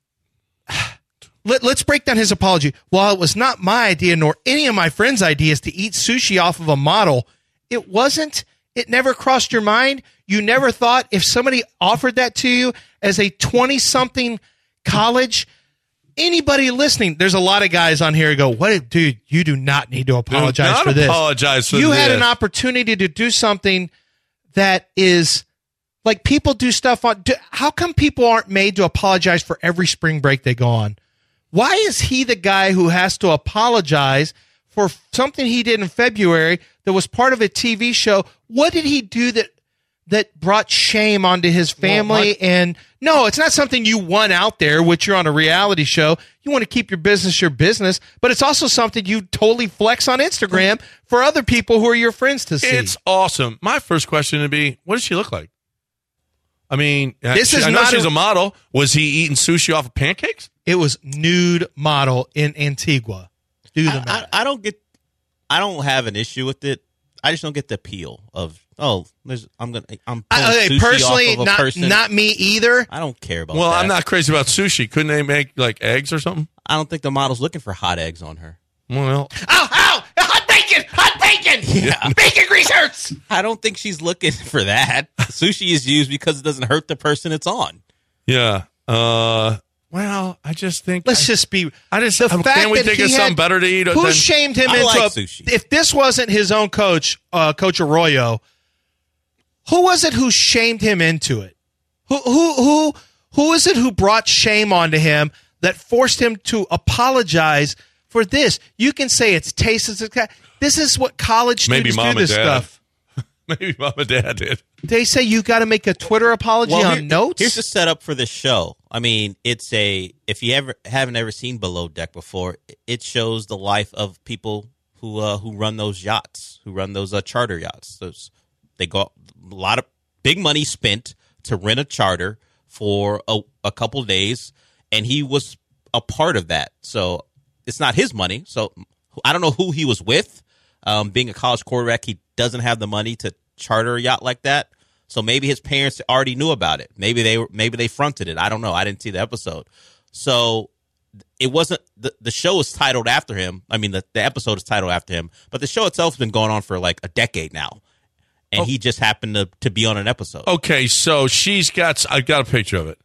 let, let's break down his apology. While it was not my idea nor any of my friends' ideas to eat sushi off of a model, it wasn't. It never crossed your mind. You never thought if somebody offered that to you as a twenty-something college. Anybody listening, there's a lot of guys on here who go, "What, dude? You do not need to apologize do not for this. Apologize for you this. had an opportunity to do something that is like people do stuff on. Do, how come people aren't made to apologize for every spring break they go on? Why is he the guy who has to apologize for something he did in February that was part of a T V show? What did he do that that brought shame onto his family? Well, and no, it's not something you want out there, which you're on a reality show. You want to keep your business your business, but it's also something you totally flex on Instagram for other people who are your friends to see. It's awesome. My first question would be, what does she look like? I mean, this she, is I know not she's a, a model. Was he eating sushi off of pancakes? It was nude model in Antigua. Do the I, I, I don't get, I don't have an issue with it. I just don't get the appeal of, oh, there's, I'm gonna, I'm I, okay, sushi personally, off of a not person. not me either. I don't care about. Well, that. I'm not crazy about sushi. Couldn't they make like eggs or something? I don't think the model's looking for hot eggs on her. Well, ow, ow, hot bacon, hot bacon, yeah. Bacon grease hurts. I don't think she's looking for that. Sushi is used because it doesn't hurt the person it's on. Yeah. Uh. Well, I just think let's I, just be. I just the um, fact can we that think he of had, something better to eat? Who than, shamed him I into like a, sushi. If this wasn't his own coach, uh, Coach Arroyo, who was it who shamed him into it? Who who who who is it who brought shame onto him that forced him to apologize for this? You can say it's tasteless. This is what college Maybe students mom do. This and dad. stuff. Maybe mom and dad did. They say you got to make a Twitter apology well, on here, notes. Here's the setup for this show. I mean, it's a if you ever haven't ever seen Below Deck before, it shows the life of people who uh, who run those yachts, who run those uh, charter yachts. Those they go a lot of big money spent to rent a charter for a, a couple days, and he was a part of that. So it's not his money. So I don't know who he was with. Um, being a college quarterback, he doesn't have the money to charter a yacht like that. So maybe his parents already knew about it. Maybe they were, maybe they fronted it. I don't know. I didn't see the episode. So it wasn't the, the show is titled after him. I mean, the, the episode is titled after him, but the show itself has been going on for like a decade now. And oh. he just happened to, to be on an episode. Okay. So she's got, I got a picture of it.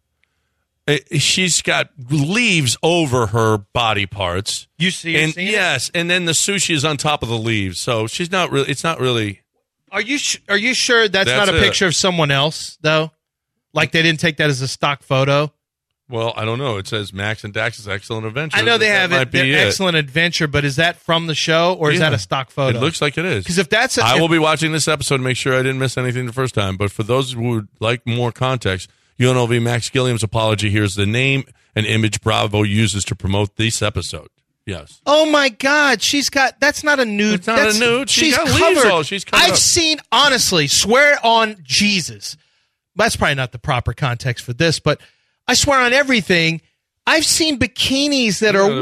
it. She's got leaves over her body parts. You see, and yes. It? And then the sushi is on top of the leaves. So she's not really, it's not really. Are you sh- are you sure that's, that's not a it. picture of someone else, though? Like they didn't take that as a stock photo? Well, I don't know. It says Max and Dax's Excellent Adventure. I know they that have it, their it. Excellent Adventure, but is that from the show or yeah. is that a stock photo? It looks like it is. Because if that's, a, I if, will be watching this episode to make sure I didn't miss anything the first time. But for those who would like more context, U N L V Max Gilliam's apology here is the name and image Bravo uses to promote this episode. Yes. Oh my God, she's got. That's not a nude. It's not that's, a nude. She's, she's got covered. leaves all. She's covered I've up. seen, honestly, swear on Jesus. That's probably not the proper context for this, but I swear on everything. I've seen bikinis that are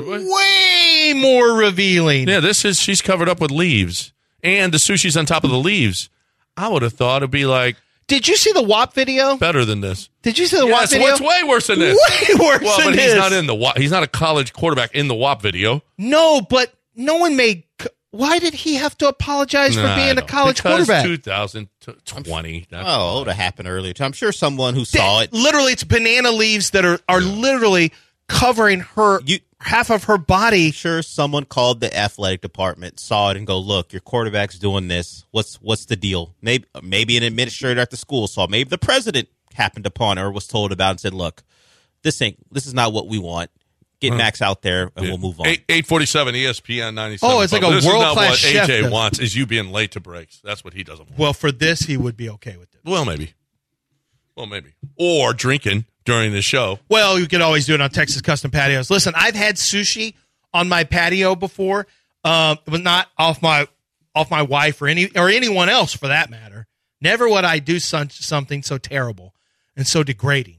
way more revealing. Yeah, this is. She's covered up with leaves, and the sushi's on top of the leaves. I would have thought it'd be like. Did you see the W A P video? Better than this. Did you see the Yes, W A P video? what's way worse than this? Way worse well, than but this. he's not in the W A P. He's not a college quarterback in the W A P video. No, but no one made. Why did he have to apologize for Nah, being I a know. college because quarterback? two thousand twenty. That's Oh, it would have happened earlier. I'm sure someone who saw it. Literally, it's banana leaves that are, are literally covering her You- half of her body. Sure, someone called the athletic department, saw it, and go, "Look, your quarterback's doing this. What's what's the deal?" Maybe maybe an administrator at the school saw. Maybe the president happened upon it or was told about it and said, "Look, this ain't this is not what we want. Get Huh. Max out there, and Yeah. we'll move on." Eight eight forty seven E S P N ninety seven. Oh, it's like a this is not world-class what chef A J does. wants is you being late to breaks. That's what he doesn't want. Well, for this, he would be okay with it. Well, maybe. Well, maybe. Or drinking during the show. Well, you could always do it on Texas Custom Patios. Listen, I've had sushi on my patio before, um, but not off my off my wife or any or anyone else for that matter. Never would I do some, something so terrible and so degrading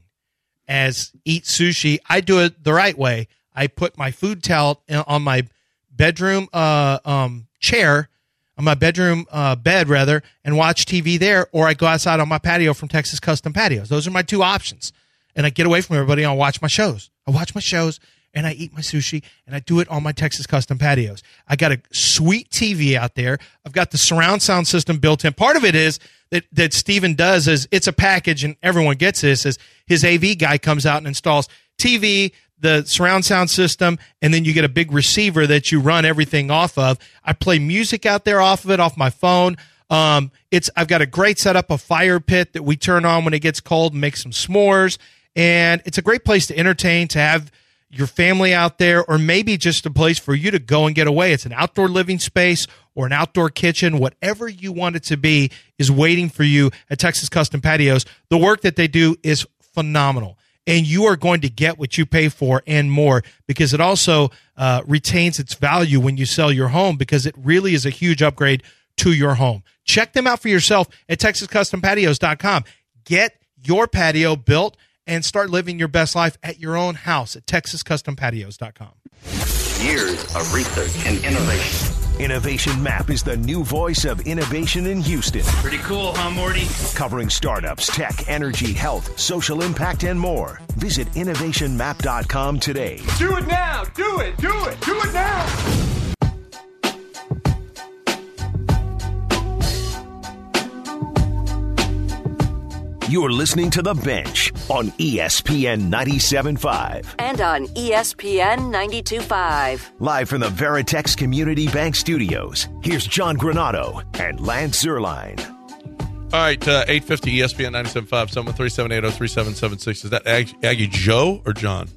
as eat sushi. I do it the right way. I put my food towel on my bedroom uh, um, chair, on my bedroom uh, bed, rather, and watch T V there, or I go outside on my patio from Texas Custom Patios. Those are my two options. And I get away from everybody and I watch my shows. I watch my shows, and I eat my sushi, and I do it on my Texas Custom Patios. I got a sweet T V out there. I've got the surround sound system built in. Part of it is that, that Steven does is it's a package, and everyone gets this, is his A V guy comes out and installs T V, the surround sound system, and then you get a big receiver that you run everything off of. I play music out there off of it, off my phone. Um, it's I've got a great setup, a fire pit that we turn on when it gets cold and make some s'mores. And it's a great place to entertain, to have your family out there, or maybe just a place for you to go and get away. It's an outdoor living space or an outdoor kitchen. Whatever you want it to be is waiting for you at Texas Custom Patios. The work that they do is phenomenal, and you are going to get what you pay for and more, because it also uh, retains its value when you sell your home, because it really is a huge upgrade to your home. Check them out for yourself at texas custom patios dot com. Get your patio built and start living your best life at your own house at texas custom patios dot com. Years of research and innovation. Innovation Map is the new voice of innovation in Houston. Pretty cool, huh, Morty? Covering startups, tech, energy, health, social impact, and more. Visit innovation map dot com today. Do it now! Do it! Do it! Do it now! You're listening to The Bench on E S P N ninety-seven point five. And on E S P N ninety-two point five. Live from the Veritex Community Bank Studios, here's John Granado and Lance Zierlein. All right, uh, eight fifty E S P N ninety-seven point five, seven one three, seven eight zero, three seven seven six. Is that Ag- Aggie Joe or John?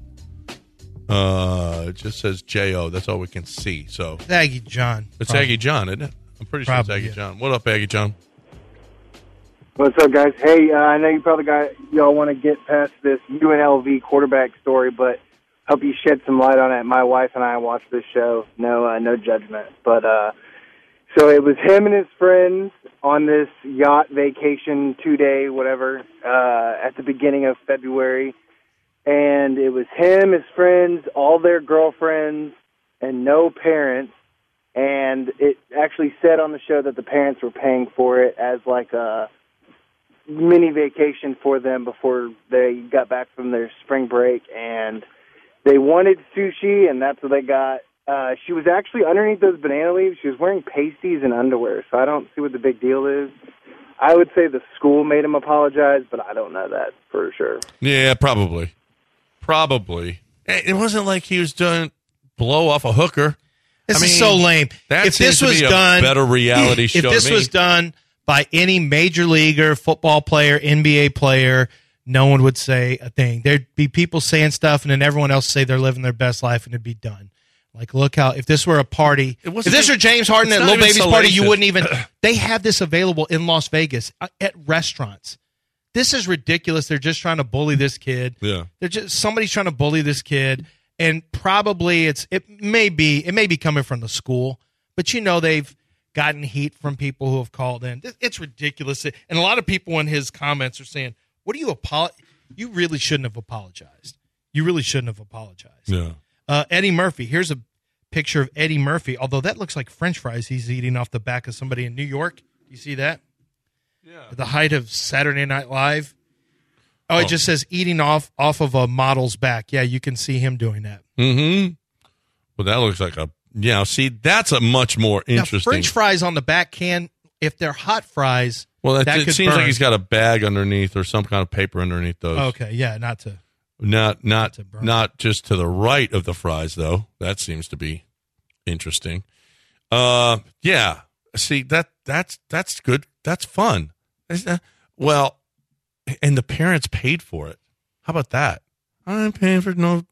Uh, it just says J O. That's all we can see. So It's Aggie John. It's Probably. Aggie John, isn't it? I'm pretty sure Probably, it's Aggie yeah. John. What up, Aggie John? What's up, guys? Hey, uh, I know you probably got y'all want to get past this U N L V quarterback story, but hope you shed some light on it. My wife and I watched this show. No, uh, no judgment. But uh, so it was him and his friends on this yacht vacation, two day, whatever, uh, at the beginning of February, and it was him, his friends, all their girlfriends, and no parents. And it actually said on the show that the parents were paying for it as like a mini vacation for them before they got back from their spring break, and they wanted sushi, and that's what they got. Uh, she was actually underneath those banana leaves. She was wearing pasties and underwear, so I don't see what the big deal is. I would say the school made him apologize, but I don't know that for sure. Yeah, probably. Probably. It wasn't like he was doing blow off a hooker. This I is mean, so lame. That if this seems to was be a done, better reality show If this to me. was done by any major leaguer, football player, N B A player, no one would say a thing. There'd be people saying stuff, and then everyone else say they're living their best life, and it'd be done. Like, look how, if this were a party, if wasn't this even- were James Harden it's at not Lil even Baby's party, you salacious. wouldn't even, they have this available in Las Vegas uh, at restaurants. This is ridiculous. They're just trying to bully this kid. Yeah. They're just, somebody's trying to bully this kid, and probably it's, it may be, it may be coming from the school, but you know, they've gotten heat from people who have called in. It's ridiculous. And a lot of people in his comments are saying, what do you apologize? You really shouldn't have apologized. You really shouldn't have apologized. Yeah. Uh, Eddie Murphy. Here's a picture of Eddie Murphy, although that looks like French fries he's eating off the back of somebody in New York. You see that? Yeah. At the height of Saturday Night Live. Oh, it Oh. just says eating off off of a model's back. Yeah, you can see him doing that. Mm-hmm. Well, that looks like a yeah. See, that's a much more interesting. Now, French fries on the back can, if they're hot fries, well, that, that it could seems burn. like he's got a bag underneath or some kind of paper underneath those. Okay, yeah, not to. Not not to burn. not just to the right of the fries though. That seems to be interesting. Uh, yeah. See that that's that's good. That's fun. Is that- well, and the parents paid for it. How about that? I'm paying for no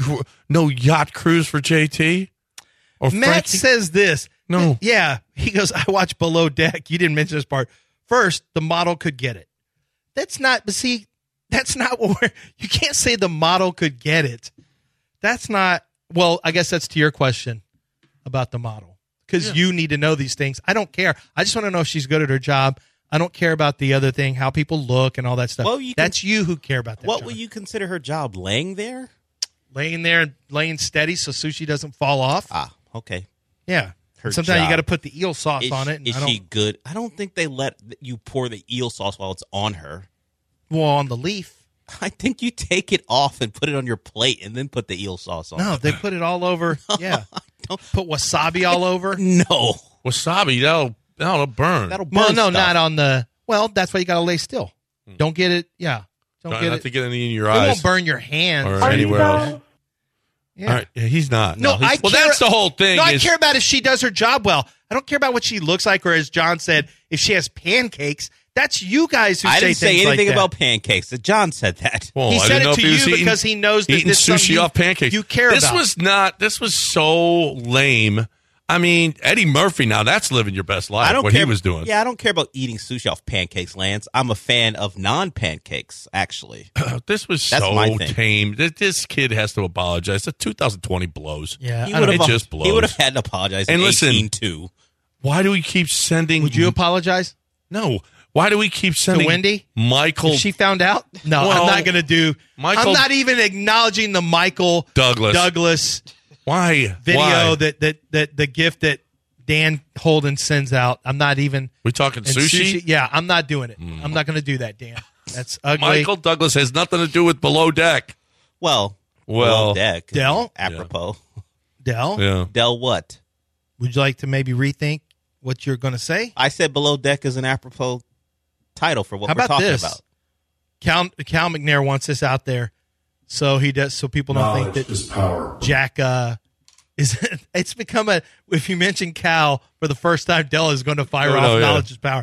no yacht cruise for J T. Or Matt Frankie? says this. No. Yeah, he goes, I watch Below Deck. You didn't mention this part. First, the model could get it. That's not, but see, that's not what we're, you can't say the model could get it. That's not, well, I guess that's to your question about the model. Because Yeah. you need to know these things. I don't care. I just want to know if she's good at her job. I don't care about the other thing, how people look and all that stuff. Well, you can- that's you who care about that. What John. would you consider her job? Laying there? Laying there and laying steady so sushi doesn't fall off. Ah, okay. Yeah. Her Sometimes you job. got to put the eel sauce Is, on it. And is I don't, she good? I don't think they let you pour the eel sauce while it's on her. well, on the leaf. I think you take it off and put it on your plate and then put the eel sauce on. No, they put it all over. Yeah. Put wasabi all over. No. Wasabi, that'll that'll burn. That'll burn Well, no, stuff. not on the. Well, that's why you got to lay still. Don't get it. Yeah. Don't Try get not it. to get any in your It eyes won't burn your hands. or anywhere else. Yeah. All right, yeah, he's not. No, he's- I well, care- that's the whole thing. No, I is, care about if she does her job well. I don't care about what she looks like, or as John said, if she has pancakes. That's you guys who I say didn't say things like anything that. about pancakes. John said that. Well, He I said didn't it know to if he was you eating- because he knows that eating this is something sushi you- off pancakes. you care this about. was not. This was so lame. I mean, Eddie Murphy. Now that's living your best life. I don't what care he was doing. Yeah, I don't care about eating sushi off pancakes, Lance. I'm a fan of non-pancakes, actually. This was That's so my thing. tame. This, this kid has to apologize. The two thousand twenty blows. Yeah, He I would don't- have it just blows. He would have had to apologize And in listen- eighteen too. Why do we keep sending? Would you apologize No. Why do we keep sending Wendy? Michael if she found out? No, Well, I'm not going to do. Michael- I'm not even acknowledging the Michael Douglas? Douglas Why video Why? that that that the gift that Dan Holden sends out. I'm not even We talking and sushi? Yeah, I'm not doing it. I'm not going to do that, Dan. That's ugly. Michael Douglas has nothing to do with Below Deck. Well, Well, below deck. Del? Apropos. Dell, Yeah. Del what? would you like to maybe rethink what you're going to say? I said below deck is an apropos title for what How we're about talking this? about. Cal, Cal McNair wants this out there, so he does. So people don't think that is power. Jack uh, is. It's become a. If you mention Cal for the first time, Dell is going to fire Oh, off no, yeah. knowledge is power.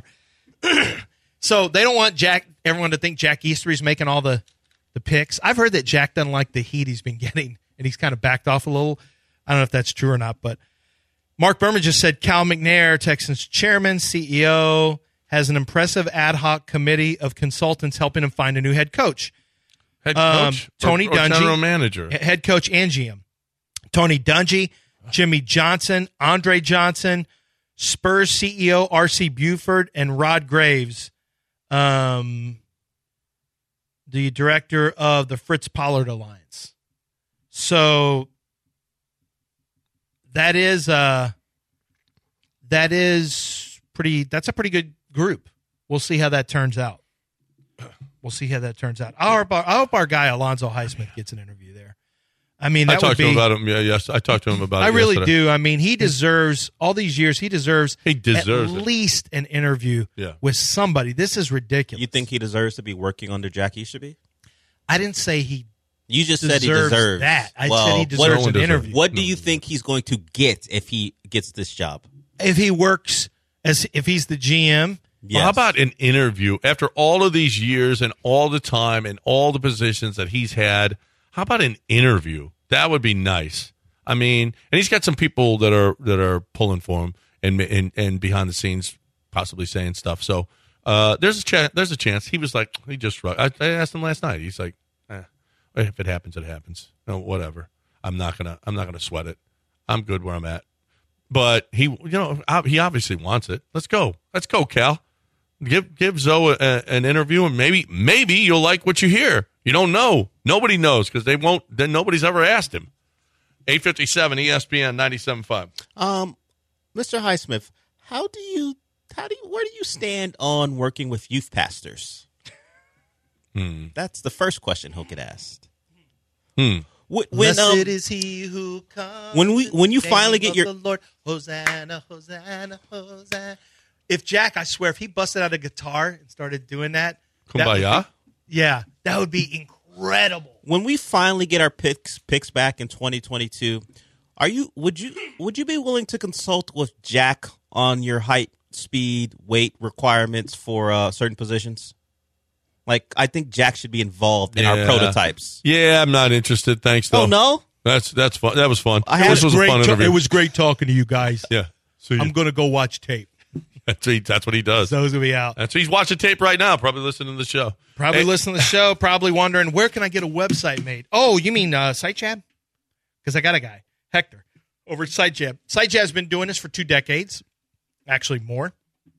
So they don't want Jack. Everyone to think Jack Eastery's making all the the picks. I've heard that Jack doesn't like the heat he's been getting, and he's kind of backed off a little. I don't know if that's true or not, but Mark Berman just said Cal McNair, Texans chairman, C E O, has an impressive ad hoc committee of consultants helping him find a new head coach. Head Um, coach, Tony or, or Dungy, general manager. he- head coach and G M. Tony Dungy, Jimmy Johnson, Andre Johnson, Spurs C E O R C Buford, and Rod Graves, um, the director of the Fritz Pollard Alliance. So that is uh, that is pretty. That's a pretty good group. We'll see how that turns out. We'll see how that turns out. I hope our, I hope our guy Alonzo Highsmith gets an interview there. I mean, that I talked would be, to him about him. Yeah, yes, I talked to him about I it. really yesterday. do. I mean, he deserves all these years. He deserves He deserves at it. least an interview Yeah. with somebody. This is ridiculous. You think he deserves to be working under Jack Easterby? I didn't say he. You just said he Deserves deserves that. I well, said he what- deserves No one an deserves interview. it. What do you think he's going to get if he gets this job? If he works as if he's the G M, Well, how about an interview after all of these years and all the time and all the positions that he's had? How about an interview? That would be nice. I mean, and he's got some people that are that are pulling for him and and, and behind the scenes possibly saying stuff. So uh, there's a chance. There's a chance. He was like, he just. I, I asked him last night. He's like, eh, if it happens, it happens. No, whatever. I'm not gonna. I'm not gonna sweat it. I'm good where I'm at. But he, you know, he obviously wants it. Let's go. Let's go, Cal. Give give Zoe a, a, an interview, and maybe maybe you'll like what you hear. You don't know. Nobody knows because they won't. Then nobody's ever asked him. eight fifty-seven E S P N ninety-seven point five. Um, Mister Highsmith, how do you how do you, where do you stand on working with youth pastors? Hmm. That's the first question he'll get asked. Hmm. When, Blessed um, is he who comes. when we when you in the finally name get your of the Lord, Hosanna, Hosanna, Hosanna. If Jack, I swear, if he busted out a guitar and started doing that, that would Kumbaya? be- yeah, that would be incredible. when we finally get our picks picks back in twenty twenty-two, are you would you would you be willing to consult with Jack on your height, speed, weight requirements for uh, certain positions? Like, I think Jack should be involved in Yeah. our prototypes. Yeah, I'm not interested. Thanks, though. Oh no, That's that's fun. That was fun. I had- this was a Great fun ta- interview. it was great talking to you guys. Yeah. So you, I'm going to go watch tape. that's, what he, that's what he does. Those will be out. That's he's watching tape right now. Probably listening to the show. Probably Hey, listening to the show, probably wondering, where can I get a website made? Oh, you mean uh, SiteJab? Because I got a guy, Hector, over at SiteJab. SiteJab's been doing this for two decades, actually more,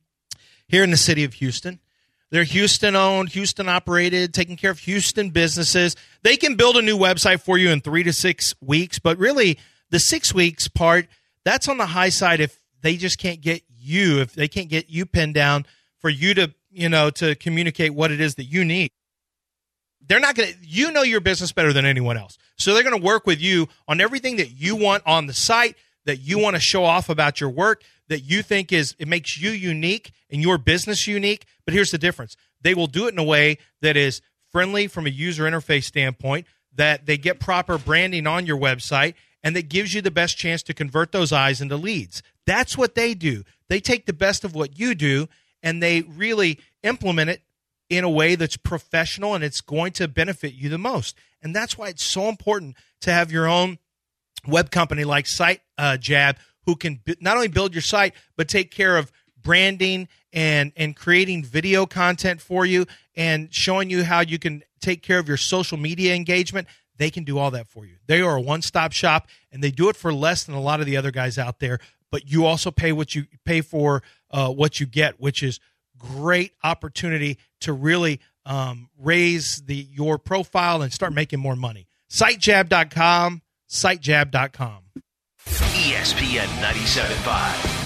here in the city of Houston. They're Houston-owned, Houston-operated, taking care of Houston businesses. They can build a new website for you in three to six weeks, but really the six weeks part, that's on the high side if they just can't get you, if they can't get you pinned down for you to, you know, to communicate what it is that you need. They're not going to, you know your business better than anyone else. So they're going to work with you on everything that you want on the site, that you want to show off about your work, that you think is, it makes you unique and your business unique. But here's the difference. They will do it in a way that is friendly from a user interface standpoint, that they get proper branding on your website, and that gives you the best chance to convert those eyes into leads. That's what they do. They take the best of what you do, and they really implement it in a way that's professional, and it's going to benefit you the most. And that's why it's so important to have your own web company like SiteJab, uh, who can b- not only build your site, but take care of branding and, and creating video content for you and showing you how you can take care of your social media engagement. They can do all that for you. They are a one-stop shop, and they do it for less than a lot of the other guys out there. But you also pay what you pay for uh, what you get, which is great opportunity to really um, raise the your profile and start making more money. SiteJab dot com, SiteJab dot com. E S P N ninety-seven point five.